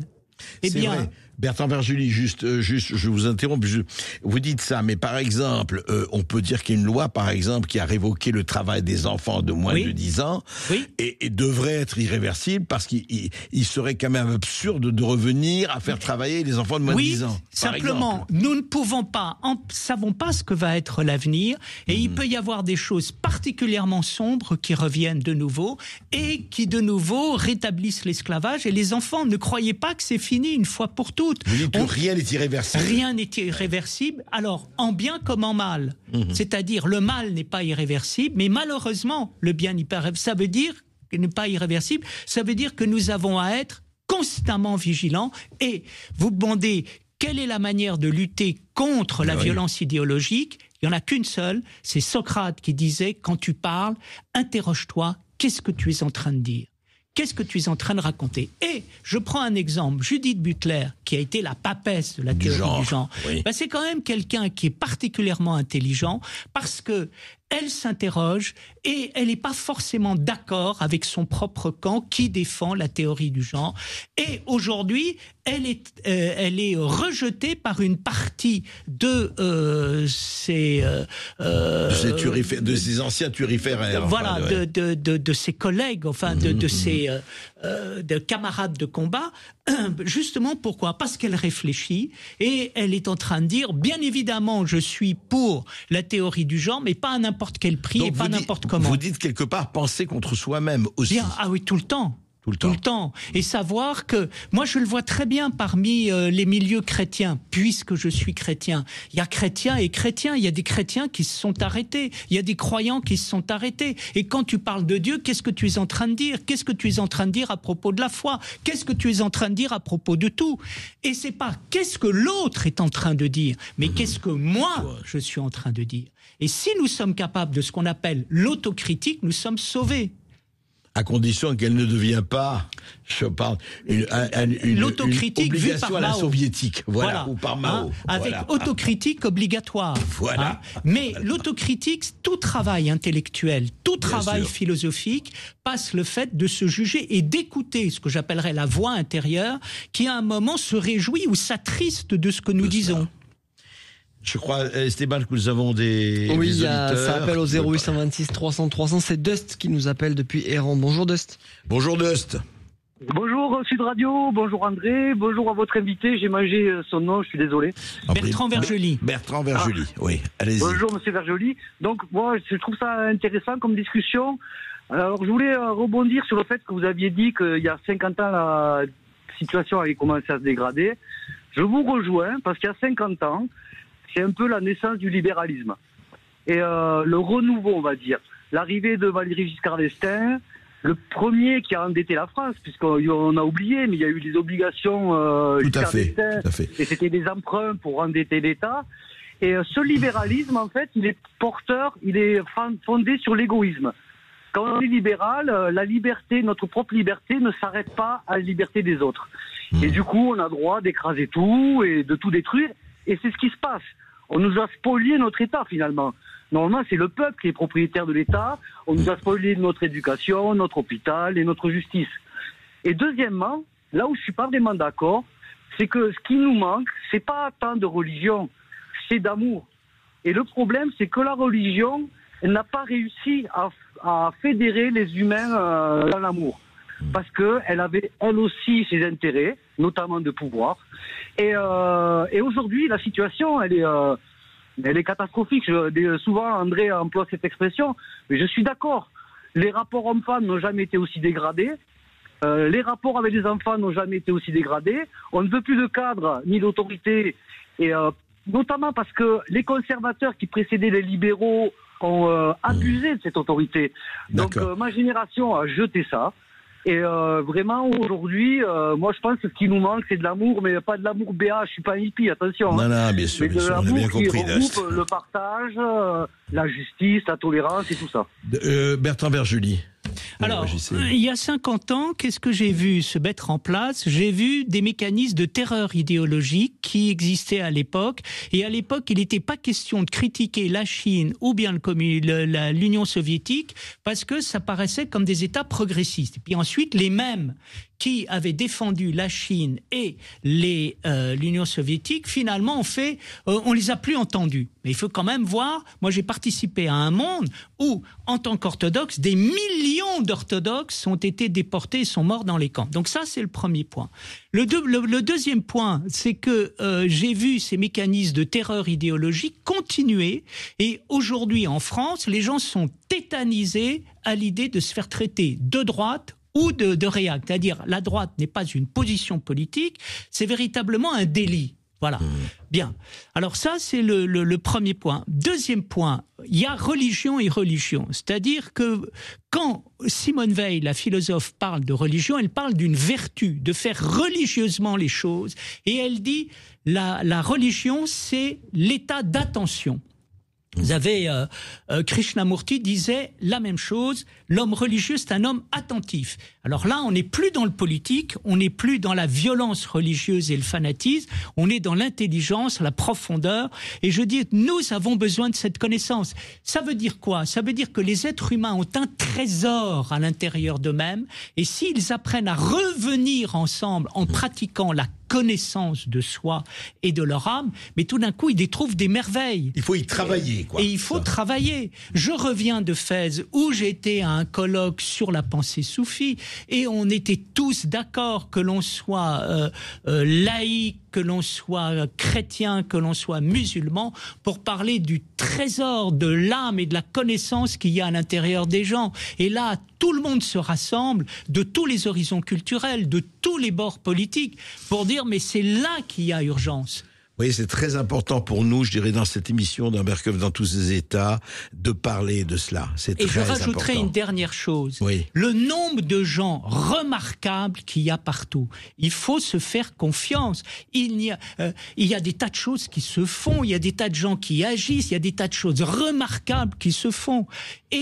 Eh c'est bien. Vrai. Bertrand Vergely, juste, juste, je vous interromps, je, vous dites ça, mais par exemple, euh, on peut dire qu'il y a une loi, par exemple, qui a révoqué le travail des enfants de moins oui. de dix ans, oui. et, et devrait être irréversible, parce qu'il il, il serait quand même absurde de revenir à faire travailler les enfants de moins oui, de dix ans. Simplement, exemple. Nous ne pouvons pas, en, savons pas ce que va être l'avenir, et mmh. il peut y avoir des choses particulièrement sombres qui reviennent de nouveau, et qui de nouveau rétablissent l'esclavage, et les enfants, ne croyez pas que c'est fini une fois pour toutes. Vous dites que On, rien n'est irréversible. Rien n'est irréversible, alors en bien comme en mal. Mmh. C'est-à-dire le mal n'est pas irréversible, mais malheureusement le bien n'est pas irréversible. Ça veut dire qu'il n'est pas irréversible, ça veut dire que nous avons à être constamment vigilants. Et vous demandez quelle est la manière de lutter contre la oui. violence idéologique ? Il n'y en a qu'une seule, c'est Socrate qui disait, quand tu parles, interroge-toi, qu'est-ce que tu es en train de dire ? Qu'est-ce que tu es en train de raconter ? Et je prends un exemple, Judith Butler, qui a été la papesse de la théorie du genre, du genre. Oui. Ben, c'est quand même quelqu'un qui est particulièrement intelligent parce que elle s'interroge et elle n'est pas forcément d'accord avec son propre camp qui défend la théorie du genre. Et aujourd'hui, elle est, euh, elle est rejetée par une partie de euh, ses... Euh, de, ses turifé- de ses anciens turiféraires. Voilà, enfin, de, ouais. de, de, de ses collègues, enfin de, de ses euh, euh, de camarades de combat. Justement, pourquoi ? Parce qu'elle réfléchit et elle est en train de dire, bien évidemment, je suis pour la théorie du genre, mais pas à n'importe quel prix. Donc et pas dites, n'importe comment. Vous dites quelque part penser contre soi-même aussi. Bien, ah oui, tout le temps. Tout le, tout le temps. Et savoir que, moi je le vois très bien parmi euh, les milieux chrétiens, puisque je suis chrétien. Il y a chrétiens et chrétiens, il y a des chrétiens qui se sont arrêtés, il y a des croyants qui se sont arrêtés. Et quand tu parles de Dieu, qu'est-ce que tu es en train de dire ? Qu'est-ce que tu es en train de dire à propos de la foi ? Qu'est-ce que tu es en train de dire à propos de tout ? Et c'est pas qu'est-ce que l'autre est en train de dire, mais mmh. qu'est-ce que moi je suis en train de dire. Et si nous sommes capables de ce qu'on appelle l'autocritique, nous sommes sauvés. À condition qu'elle ne devienne pas, je parle, une, une, une, l'autocritique une vue obligation par à la Mao. soviétique, voilà, Voilà. ou par Mao. Hein, avec voilà. autocritique obligatoire. Voilà. Hein. Mais Voilà. l'autocritique, tout travail intellectuel, tout Bien travail sûr. philosophique passe le fait de se juger et d'écouter ce que j'appellerais la voix intérieure qui à un moment se réjouit ou s'attriste de ce que nous De disons. ça. Je crois, Esteban, que nous avons des, Oui, des il y a, auditeurs. ça appelle au zéro huit cent vingt-six trois cents trois cents. C'est Dust qui nous appelle depuis Erran. Bonjour Dust. Bonjour Dust. Bonjour Sud Radio, bonjour André, bonjour à votre invité, j'ai mangé son nom, je suis désolé. Bertrand Vergely. Bertrand Vergely, ah. oui, allez-y. Bonjour Monsieur Vergely. Donc moi je trouve ça intéressant comme discussion. Alors je voulais rebondir sur le fait que vous aviez dit qu'il y a cinquante ans la situation avait commencé à se dégrader. Je vous rejoins parce qu'il y a cinquante ans, c'est un peu la naissance du libéralisme. Et euh, le renouveau, on va dire. L'arrivée de Valéry Giscard d'Estaing, le premier qui a endetté la France, puisqu'on a oublié, mais il y a eu des obligations euh, tout, à Giscard fait, d'Estaing, tout à fait. et c'était des emprunts pour endetter l'État. Et euh, ce libéralisme, en fait, il est porteur, il est fondé sur l'égoïsme. Quand on est libéral, euh, la liberté, notre propre liberté ne s'arrête pas à la liberté des autres. Mmh. Et du coup, on a droit d'écraser tout et de tout détruire. Et c'est ce qui se passe. On nous a spolié notre État, finalement. Normalement, c'est le peuple qui est propriétaire de l'État. On nous a spolié notre éducation, notre hôpital et notre justice. Et deuxièmement, là où je suis pas vraiment d'accord, c'est que ce qui nous manque, c'est pas tant de religion, c'est d'amour. Et le problème, c'est que la religion, elle n'a pas réussi à, à fédérer les humains euh, dans l'amour. Parce qu'elle avait, elle aussi, ses intérêts, notamment de pouvoir. Et, euh, et aujourd'hui, la situation, elle est, euh, elle est catastrophique. Je, souvent, André emploie cette expression, mais je suis d'accord. Les rapports hommes-femmes n'ont jamais été aussi dégradés. Euh, les rapports avec les enfants n'ont jamais été aussi dégradés. On ne veut plus de cadre ni d'autorité. Et euh, notamment parce que les conservateurs qui précédaient les libéraux ont euh, abusé de cette autorité. Donc euh, ma génération a jeté ça. Et euh, vraiment, aujourd'hui, euh, moi je pense que ce qui nous manque, c'est de l'amour, mais pas de l'amour B A, je suis pas un hippie, attention. Non, hein. non, bien sûr, mais bien de sûr, on a l'amour bien qui compris. regroupe le partage, euh, la justice, la tolérance et tout ça. Euh, Bertrand Vergely. Alors, il y a cinquante ans, qu'est-ce que j'ai vu se mettre en place? J'ai vu des mécanismes de terreur idéologique qui existaient à l'époque. Et à l'époque, il n'était pas question de critiquer la Chine ou bien le commun- le, la, l'Union soviétique parce que ça paraissait comme des États progressistes. Et puis ensuite, les mêmes qui avaient défendu la Chine et les, euh, l'Union soviétique, finalement, on fait, euh, on les a plus entendus. Mais il faut quand même voir, moi j'ai participé à un monde où, en tant qu'orthodoxes, des millions d'orthodoxes ont été déportés et sont morts dans les camps. Donc ça, c'est le premier point. Le, deux, le, le deuxième point, c'est que euh, j'ai vu ces mécanismes de terreur idéologique continuer. Et aujourd'hui, en France, les gens sont tétanisés à l'idée de se faire traiter de droite ou de, de réac. C'est-à-dire, la droite n'est pas une position politique, c'est véritablement un délit. Voilà. Mmh. Bien. Alors ça, c'est le, le, le premier point. Deuxième point, il y a religion et religion. C'est-à-dire que quand Simone Veil, la philosophe, parle de religion, elle parle d'une vertu, de faire religieusement les choses. Et elle dit, la, la religion, c'est l'état d'attention. Vous avez euh, euh, Krishnamurti disait la même chose. L'homme religieux, c'est un homme attentif. Alors là, on n'est plus dans le politique, on n'est plus dans la violence religieuse et le fanatisme. On est dans l'intelligence, la profondeur. Et je dis, nous avons besoin de cette connaissance. Ça veut dire quoi? Ça veut dire que les êtres humains ont un trésor à l'intérieur d'eux-mêmes. Et s'ils apprennent à revenir ensemble en pratiquant la connaissance de soi et de leur âme, mais tout d'un coup, ils y trouvent des merveilles. Il faut y travailler, quoi. Et il faut ça. travailler. Je reviens de Fès, où j'étais à un colloque sur la pensée soufie, et on était tous d'accord que l'on soit euh, euh, laïque, que l'on soit chrétien, que l'on soit musulman, pour parler du trésor de l'âme et de la connaissance qu'il y a à l'intérieur des gens. Et là, tout le monde se rassemble, de tous les horizons culturels, de tous les bords politiques, pour dire, mais c'est là qu'il y a urgence. Oui, c'est très important pour nous, je dirais, dans cette émission d'un Berkeuf dans tous ses états, de parler de cela. C'est très important. Et je rajouterai une dernière chose. Oui. Le nombre de gens remarquables qu'il y a partout. Il faut se faire confiance. Il y a, euh, il y a des tas de choses qui se font, il y a des tas de gens qui agissent, il y a des tas de choses remarquables qui se font. Et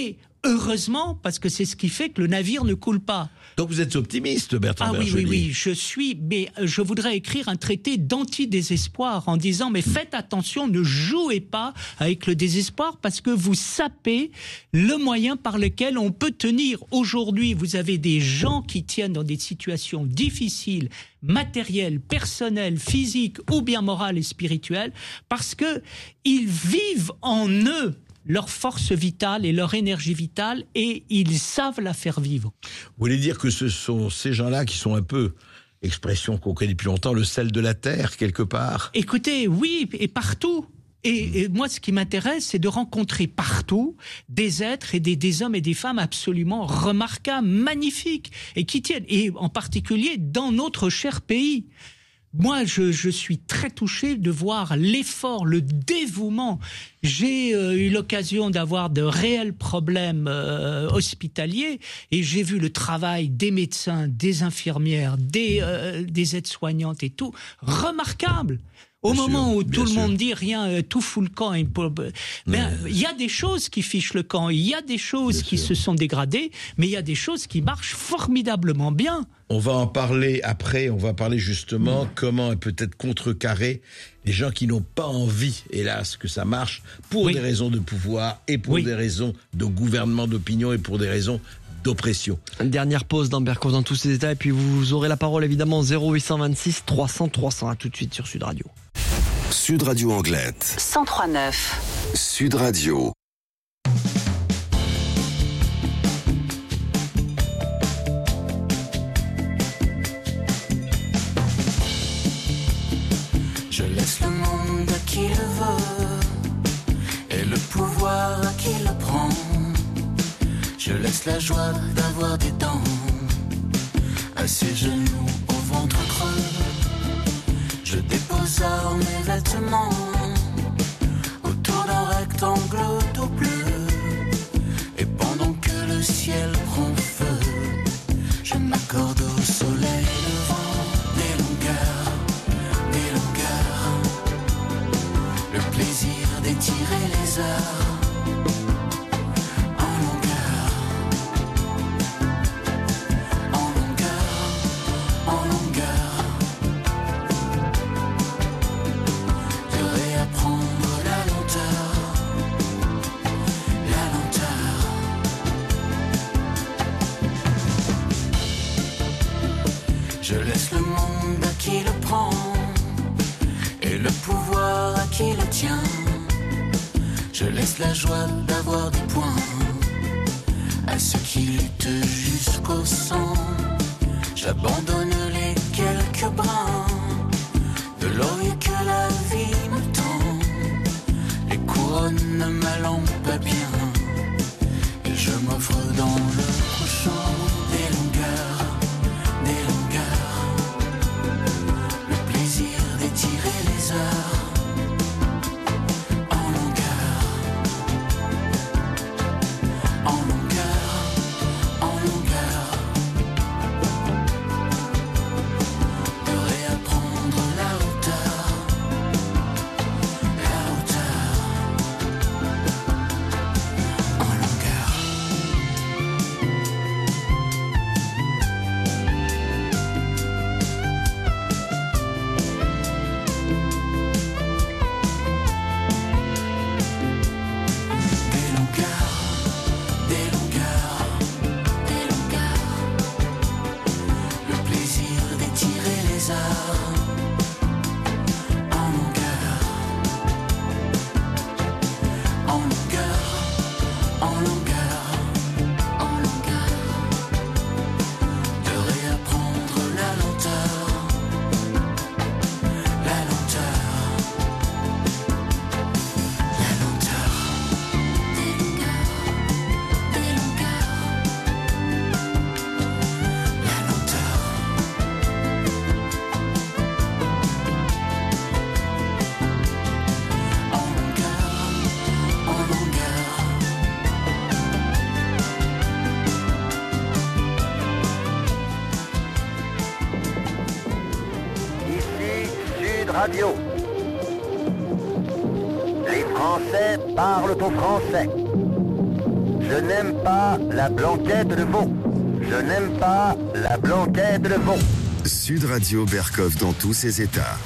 Heureusement, parce que c'est ce qui fait que le navire ne coule pas. Donc vous êtes optimiste, Bertrand Ah oui, Bergelier. oui, oui, je suis, mais je voudrais écrire un traité d'anti-désespoir en disant, mais faites attention, ne jouez pas avec le désespoir parce que vous sapez le moyen par lequel on peut tenir. Aujourd'hui, vous avez des gens qui tiennent dans des situations difficiles, matérielles, personnelles, physiques ou bien morales et spirituelles, parce que ils vivent en eux leur force vitale et leur énergie vitale, et ils savent la faire vivre. Vous voulez dire que ce sont ces gens-là qui sont un peu, expression qu'on connaît depuis longtemps, le sel de la terre, quelque part? Écoutez, oui, et partout. Et, et moi, ce qui m'intéresse, c'est de rencontrer partout des êtres et des, des hommes et des femmes absolument remarquables, magnifiques, et qui tiennent, et en particulier dans notre cher pays. Moi, je, je suis très touché de voir l'effort, le dévouement. J'ai euh, eu l'occasion d'avoir de réels problèmes euh, hospitaliers et j'ai vu le travail des médecins, des infirmières, des, euh, des aides-soignantes et tout, remarquable. Au bien moment sûr, où tout sûr. le monde dit rien, euh, tout fout le camp. Il ben, y a des choses qui fichent le camp, il y a des choses bien qui sûr. se sont dégradées, mais il y a des choses qui marchent formidablement bien. On va en parler après, on va parler justement mmh. comment peut-être contrecarrer les gens qui n'ont pas envie, hélas, que ça marche, pour oui. des raisons de pouvoir et pour oui. des raisons de gouvernement d'opinion et pour des raisons d'oppression. Une dernière pause dans Berco dans tous ces états et puis vous aurez la parole évidemment zéro huit cent vingt-six trois cents trois cents. À tout de suite sur Sud Radio. Sud Radio Anglette. cent trois neuf. Sud Radio. Je laisse le monde à qui le veut et le pouvoir à qui le prend. Je laisse la joie d'avoir des dents à ses genoux au ventre creux. Je dépose alors mes vêtements autour d'un rectangle tout bleu. Et pendant que le ciel prend feu, je m'accorde au soleil levant des longueurs, des longueurs. Le plaisir d'étirer les heures. Je laisse le monde à qui le prend et le pouvoir à qui le tient. Je laisse la joie d'avoir des points à ceux qui luttent jusqu'au sang. J'abandonne les quelques brins de laurier que la vie me tend. Les couronnes ma lampe à bien et je m'offre dans le couchant des longueurs. Tirer les heures en longueur, en longueur, en longueur. De réapprendre la hauteur, la hauteur, en longueur. Radio. Les Français parlent au français. Je Je n'aime pas la blanquette de veau. Je n'aime pas la blanquette de veau. Sud Radio Berkov dans tous ses états.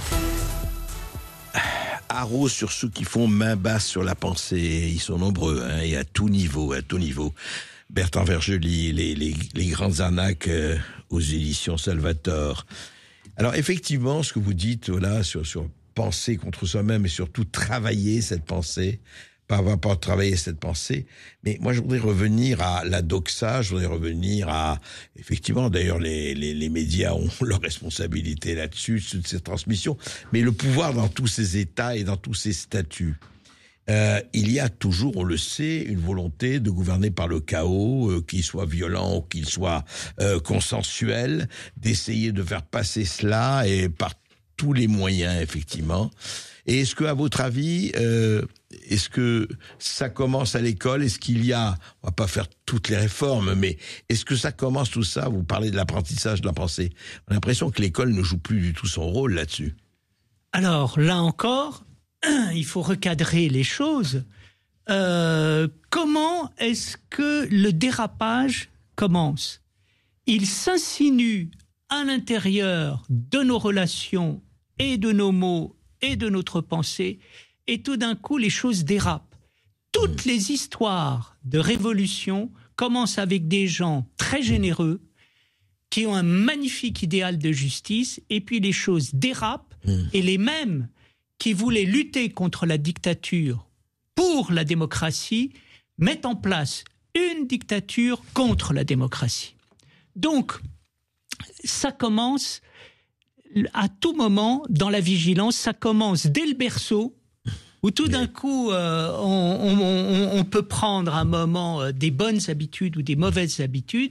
Haro sur ceux qui font main basse sur la pensée. Ils sont nombreux, hein, et à tout niveau, à tout niveau. Bertrand Vergely, les, les, les grandes arnaques euh, aux éditions Salvator. Alors effectivement, ce que vous dites là sur, sur penser contre soi-même et surtout travailler cette pensée, pas pas, pas travailler cette pensée, mais moi je voudrais revenir à la doxa, je voudrais revenir à, effectivement d'ailleurs les, les, les médias ont leur responsabilité là-dessus, sur cette transmission, mais le pouvoir dans tous ces états et dans tous ces statuts. Euh, il y a toujours, on le sait, une volonté de gouverner par le chaos, euh, qu'il soit violent ou qu'il soit euh, consensuel, d'essayer de faire passer cela et par tous les moyens, effectivement. Et est-ce que, à votre avis, euh, est-ce que ça commence à l'école? Est-ce qu'il y a, on va pas faire toutes les réformes, mais est-ce que ça commence tout ça? Vous parlez de l'apprentissage de la pensée. On a l'impression que l'école ne joue plus du tout son rôle là-dessus. Alors, là encore, il faut recadrer les choses. Euh, comment est-ce que le dérapage commence? Il s'insinue à l'intérieur de nos relations et de nos mots et de notre pensée, et tout d'un coup, les choses dérapent. Toutes les histoires de révolution commencent avec des gens très généreux qui ont un magnifique idéal de justice, et puis les choses dérapent, mmh. et les mêmes qui voulaient lutter contre la dictature pour la démocratie mettent en place une dictature contre la démocratie. Donc, ça commence à tout moment dans la vigilance, ça commence dès le berceau, où tout d'un coup, euh, on, on, on peut prendre un moment euh, des bonnes habitudes ou des mauvaises habitudes.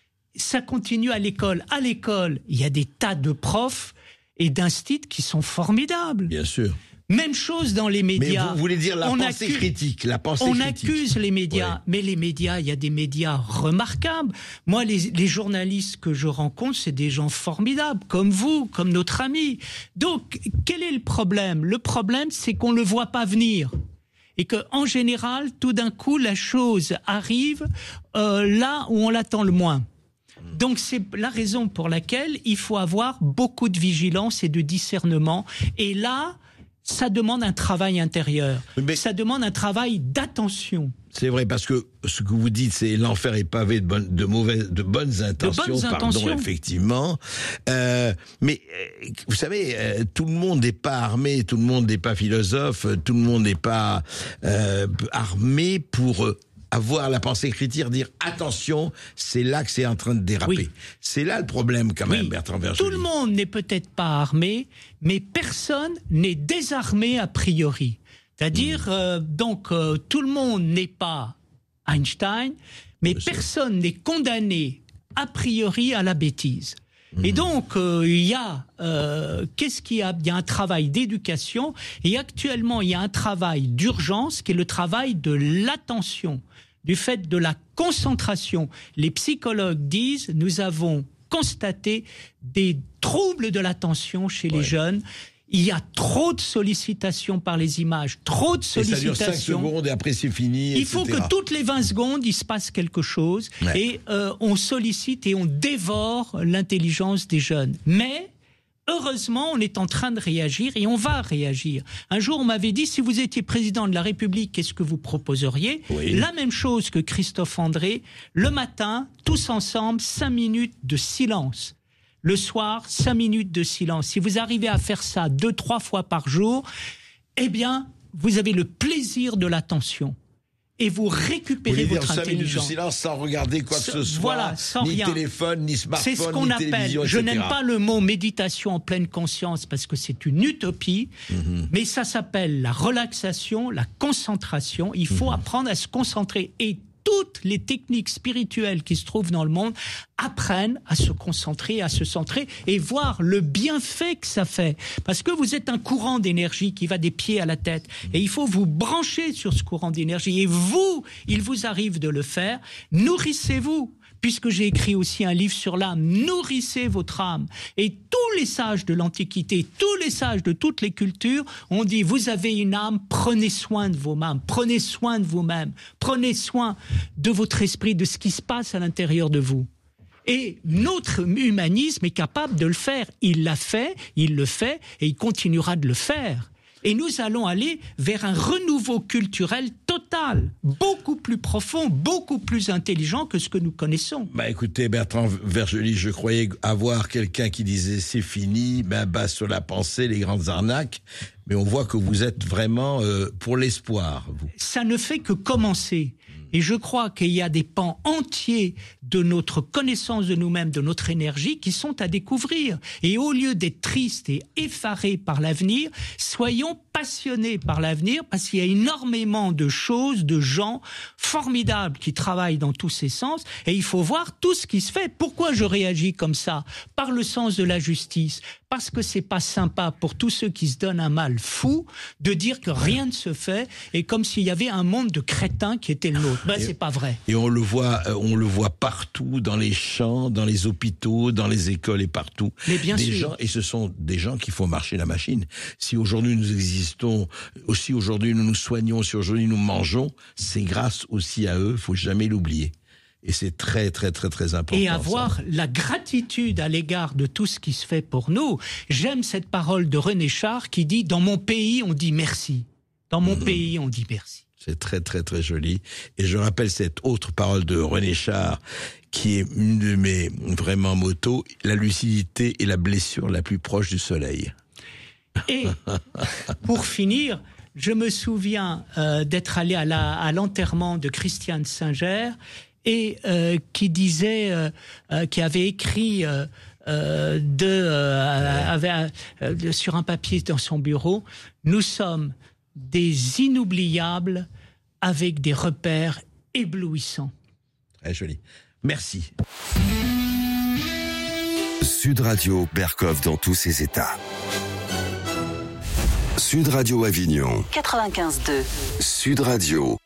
Ça continue à l'école. À l'école, il y a des tas de profs et d'instits qui sont formidables. Bien sûr. Même chose dans les médias. Mais vous voulez dire la on pensée accuse, critique, la pensée on critique. accuse les médias, ouais. mais les médias, il y a des médias remarquables. Moi, les, les journalistes que je rencontre, c'est des gens formidables, comme vous, comme notre ami. Donc, quel est le problème? Le problème, c'est qu'on ne le voit pas venir. Et qu'en général, tout d'un coup, la chose arrive euh, là où on l'attend le moins. Donc c'est la raison pour laquelle il faut avoir beaucoup de vigilance et de discernement. Et là, ça demande un travail intérieur. Mais ça demande un travail d'attention. C'est vrai, parce que ce que vous dites, c'est l'enfer est pavé de bonnes, de mauvaises, de bonnes intentions. De bonnes pardon, intentions. Effectivement. Euh, mais euh, vous savez, euh, tout le monde n'est pas armé, tout le monde n'est pas philosophe, tout le monde n'est pas euh, armé pour euh, avoir la pensée critique, dire attention, c'est là que c'est en train de déraper. Oui. C'est là le problème quand même, oui. Bertrand Vergely. Tout le monde n'est peut-être pas armé, mais personne n'est désarmé a priori. C'est-à-dire, mmh. euh, donc, euh, tout le monde n'est pas Einstein, mais Bien personne sûr. n'est condamné a priori à la bêtise. Mmh. Et donc, euh, il y a, euh, qu'est-ce qu'il y a? Il y a un travail d'éducation, et actuellement, il y a un travail d'urgence qui est le travail de l'attention, du fait de la concentration. Les psychologues disent, nous avons constaté des troubles de l'attention chez ouais. les jeunes. Il y a trop de sollicitations par les images, trop de sollicitations. Et ça dure cinq secondes et après c'est fini, Il et cetera. faut que toutes les vingt secondes, il se passe quelque chose. Ouais. Et euh, on sollicite et on dévore l'intelligence des jeunes. Mais heureusement, on est en train de réagir et on va réagir. Un jour, on m'avait dit, si vous étiez président de la République, qu'est-ce que vous proposeriez? Oui. La même chose que Christophe André. Le matin, tous ensemble, cinq minutes de silence. Le soir, cinq minutes de silence. Si vous arrivez à faire ça deux, trois fois par jour, eh bien, vous avez le plaisir de l'attention. Et vous récupérez vous votre dire intelligence. cinq minutes de silence sans regarder quoi que ce soit, voilà, sans ni rien. téléphone, ni smartphone, c'est ce qu'on ni appelle, télévision, et je cetera. n'aime pas le mot méditation en pleine conscience parce que c'est une utopie, mm-hmm. mais ça s'appelle la relaxation, la concentration. Il faut mm-hmm. apprendre à se concentrer. Et toutes les techniques spirituelles qui se trouvent dans le monde apprennent à se concentrer, à se centrer et voir le bienfait que ça fait. Parce que vous êtes un courant d'énergie qui va des pieds à la tête. Et il faut vous brancher sur ce courant d'énergie. Et vous, il vous arrive de le faire, nourrissez-vous. puisque j'ai écrit aussi un livre sur l'âme, nourrissez votre âme. Et tous les sages de l'Antiquité, tous les sages de toutes les cultures ont dit, vous avez une âme, prenez soin de vos âmes, prenez soin de vous-même, prenez soin de votre esprit, de ce qui se passe à l'intérieur de vous. Et notre humanisme est capable de le faire. Il l'a fait, il le fait, et il continuera de le faire. Et nous allons aller vers un renouveau culturel total, beaucoup plus profond, beaucoup plus intelligent que ce que nous connaissons. Bah écoutez, Bertrand Vergely, je croyais avoir quelqu'un qui disait c'est fini, ben bas sur la pensée, les grandes arnaques. Mais on voit que vous êtes vraiment euh, pour l'espoir, vous. Ça ne fait que commencer. Et je crois qu'il y a des pans entiers de notre connaissance de nous-mêmes, de notre énergie, qui sont à découvrir. Et au lieu d'être tristes et effarés par l'avenir, soyons passionnés par l'avenir, parce qu'il y a énormément de choses, de gens formidables qui travaillent dans tous ces sens, et il faut voir tout ce qui se fait. Pourquoi je réagis comme ça? Par le sens de la justice. Parce que c'est pas sympa pour tous ceux qui se donnent un mal fou de dire que rien ne se fait, et comme s'il y avait un monde de crétins qui était le nôtre. Ben, c'est pas vrai. Et on le voit, on le voit partout, dans les champs, dans les hôpitaux, dans les écoles et partout. Mais bien des sûr. gens, et ce sont des gens qui font marcher la machine. Si aujourd'hui nous existons, aussi aujourd'hui nous nous soignons, si aujourd'hui nous mangeons, c'est grâce aussi à eux, il faut jamais l'oublier. Et c'est très, très, très, très important. Et avoir ça. la gratitude à l'égard de tout ce qui se fait pour nous. J'aime cette parole de René Char qui dit « Dans mon pays, on dit merci. Dans mon mmh. pays, on dit merci. » C'est très, très, très joli. Et je rappelle cette autre parole de René Char, qui est une de mes, vraiment, motos. La lucidité est la blessure la plus proche du soleil. Et, pour finir, je me souviens euh, d'être allé à, la, à l'enterrement de Christiane Singer, et euh, qui disait, euh, euh, qui avait écrit euh, euh, de, euh, avait, euh, sur un papier dans son bureau, nous sommes des inoubliables avec des repères éblouissants. Très joli. Merci. Sud Radio, Berkov dans tous ses états. Sud Radio Avignon. quatre-vingt-quinze deux. Sud Radio.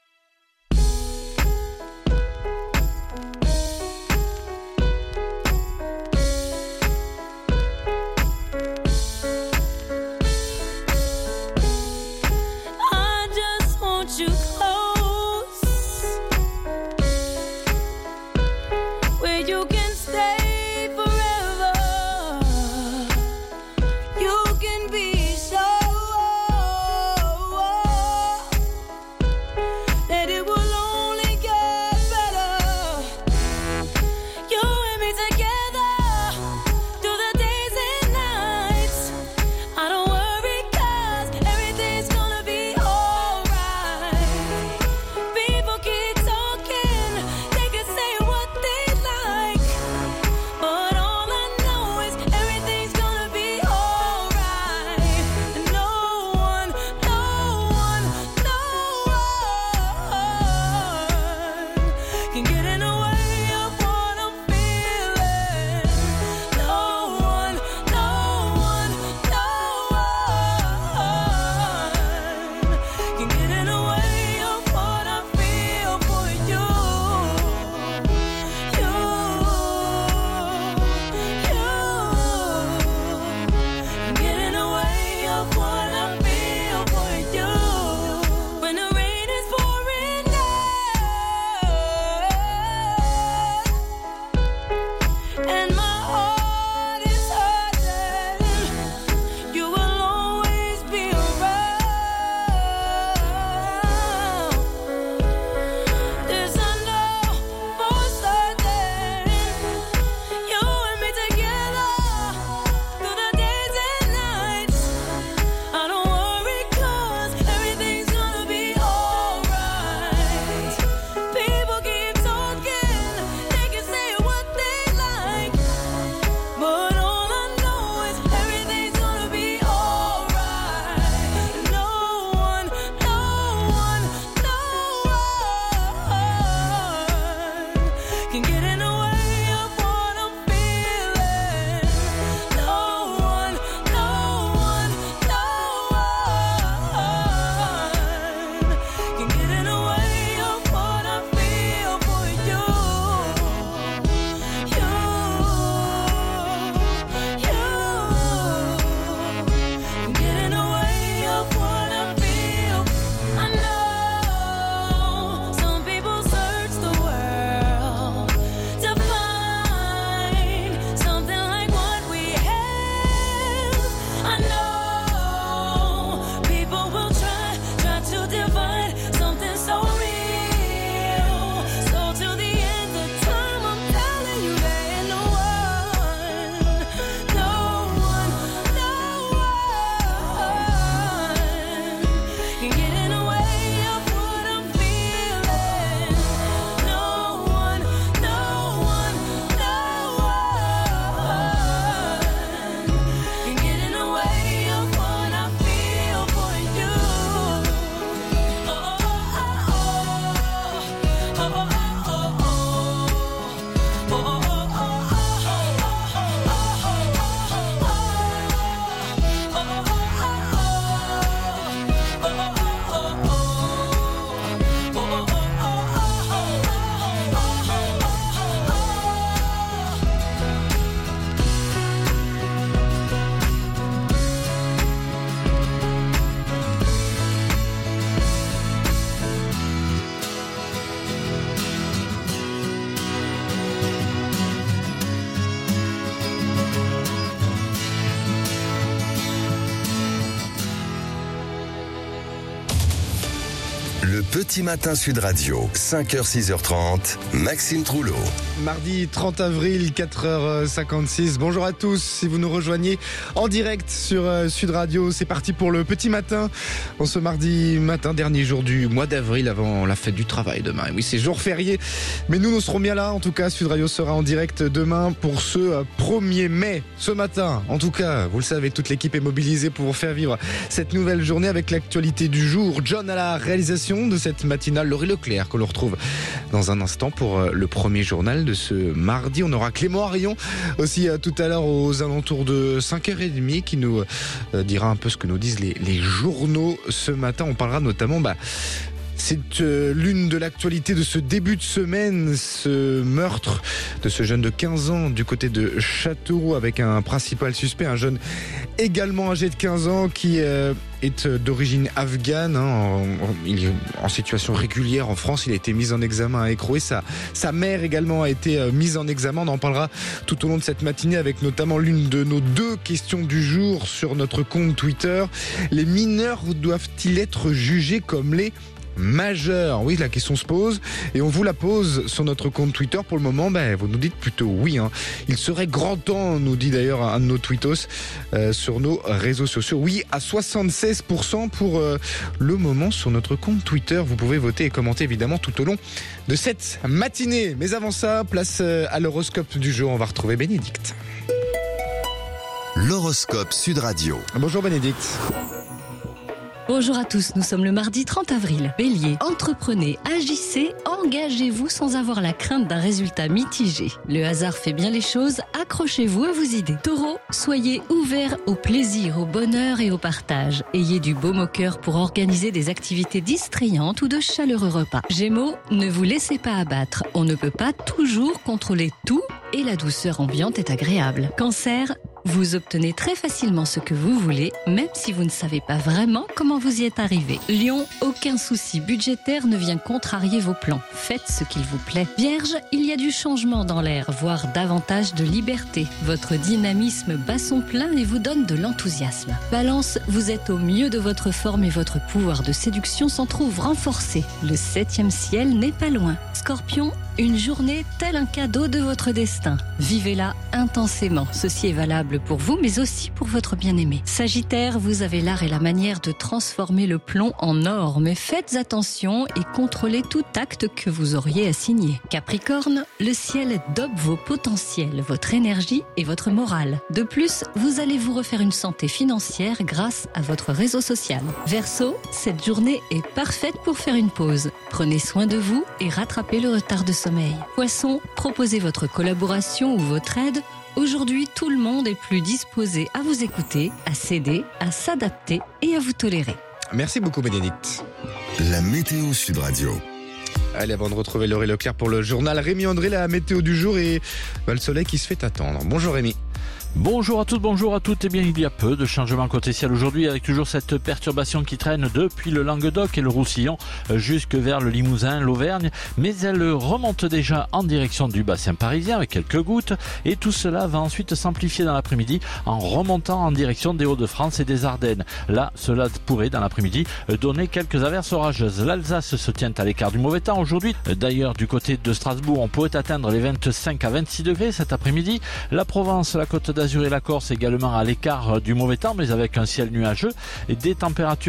Le petit matin Sud Radio, cinq heures six heures trente, Maxime Trouleau. Mardi trente avril, quatre heures cinquante-six. Bonjour à tous, si vous nous rejoignez en direct sur Sud Radio, c'est parti pour le petit matin. En ce mardi matin, dernier jour du mois d'avril avant la fête du travail demain. Et oui, c'est jour férié, mais nous, nous serons bien là. En tout cas, Sud Radio sera en direct demain pour ce premier mai. Ce matin, en tout cas, vous le savez, toute l'équipe est mobilisée pour vous faire vivre cette nouvelle journée avec l'actualité du jour. John à la réalisation de cette matinale, Laurie Leclerc que l'on retrouve dans un instant pour le premier journal de ce mardi. On aura Clément Arion aussi tout à l'heure aux alentours de cinq heures trente qui nous dira un peu ce que nous disent les, les journaux ce matin. On parlera notamment... Bah, C'est euh, l'une de l'actualité de ce début de semaine, ce meurtre de ce jeune de quinze ans du côté de Châteauroux avec un principal suspect, un jeune également âgé de quinze ans qui euh, est d'origine afghane, hein, en, en, il est en situation régulière en France. Il a été mis en examen à Écroué. Sa, sa mère également a été euh, mise en examen. On en parlera tout au long de cette matinée avec notamment l'une de nos deux questions du jour sur notre compte Twitter. Les mineurs doivent-ils être jugés comme les majeur? Oui, la question se pose et on vous la pose sur notre compte Twitter. Pour le moment, ben, vous nous dites plutôt oui, hein. Il serait grand temps, nous dit d'ailleurs un de nos tweetos euh, sur nos réseaux sociaux. Oui, à soixante-seize pour cent pour euh, le moment sur notre compte Twitter. Vous pouvez voter et commenter évidemment tout au long de cette matinée. Mais avant ça, place euh, à l'horoscope du jour. On va retrouver Bénédicte. L'horoscope Sud Radio. Bonjour Bénédicte. Bonjour à tous, nous sommes le mardi trente avril. Bélier, entreprenez, agissez, engagez-vous sans avoir la crainte d'un résultat mitigé. Le hasard fait bien les choses, accrochez-vous à vos idées. Taureau, soyez ouverts au plaisir, au bonheur et au partage. Ayez du baume au cœur pour organiser des activités distrayantes ou de chaleureux repas. Gémeaux, ne vous laissez pas abattre, on ne peut pas toujours contrôler tout et la douceur ambiante est agréable. Cancer, vous obtenez très facilement ce que vous voulez, même si vous ne savez pas vraiment comment vous y êtes arrivé. Lion, aucun souci budgétaire ne vient contrarier vos plans. Faites ce qu'il vous plaît. Vierge, il y a du changement dans l'air, voire davantage de liberté. Votre dynamisme bat son plein et vous donne de l'enthousiasme. Balance, vous êtes au mieux de votre forme et votre pouvoir de séduction s'en trouve renforcé. Le septième ciel n'est pas loin. Scorpion, une journée telle un cadeau de votre destin. Vivez-la intensément. Ceci est valable pour vous, mais aussi pour votre bien-aimé. Sagittaire, vous avez l'art et la manière de transformer le plomb en or, mais faites attention et contrôlez tout acte que vous auriez à signer. Capricorne, le ciel dope vos potentiels, votre énergie et votre morale. De plus, vous allez vous refaire une santé financière grâce à votre réseau social. Verseau, cette journée est parfaite pour faire une pause. Prenez soin de vous et rattrapez le retard de sommeil. Poisson, proposez votre collaboration ou votre aide. Aujourd'hui, tout le monde est plus disposé à vous écouter, à s'aider, à s'adapter et à vous tolérer. Merci beaucoup Bénédicte. La météo Sud Radio. Allez, avant de retrouver Laurie Leclerc pour le journal, Rémi André, la météo du jour et bah, le soleil qui se fait attendre. Bonjour Rémi. Bonjour à toutes, bonjour à toutes. Eh bien, il y a peu de changements côté ciel aujourd'hui avec toujours cette perturbation qui traîne depuis le Languedoc et le Roussillon jusque vers le Limousin, l'Auvergne. Mais elle remonte déjà en direction du bassin parisien avec quelques gouttes et tout cela va ensuite s'amplifier dans l'après-midi en remontant en direction des Hauts-de-France et des Ardennes. Là, cela pourrait dans l'après-midi donner quelques averses orageuses. L'Alsace se tient à l'écart du mauvais temps aujourd'hui. D'ailleurs, du côté de Strasbourg, on pourrait atteindre les vingt-cinq à vingt-six degrés cet après-midi. La Provence, la Côte d'Azur et la Corse également à l'écart du mauvais temps, mais avec un ciel nuageux et des températures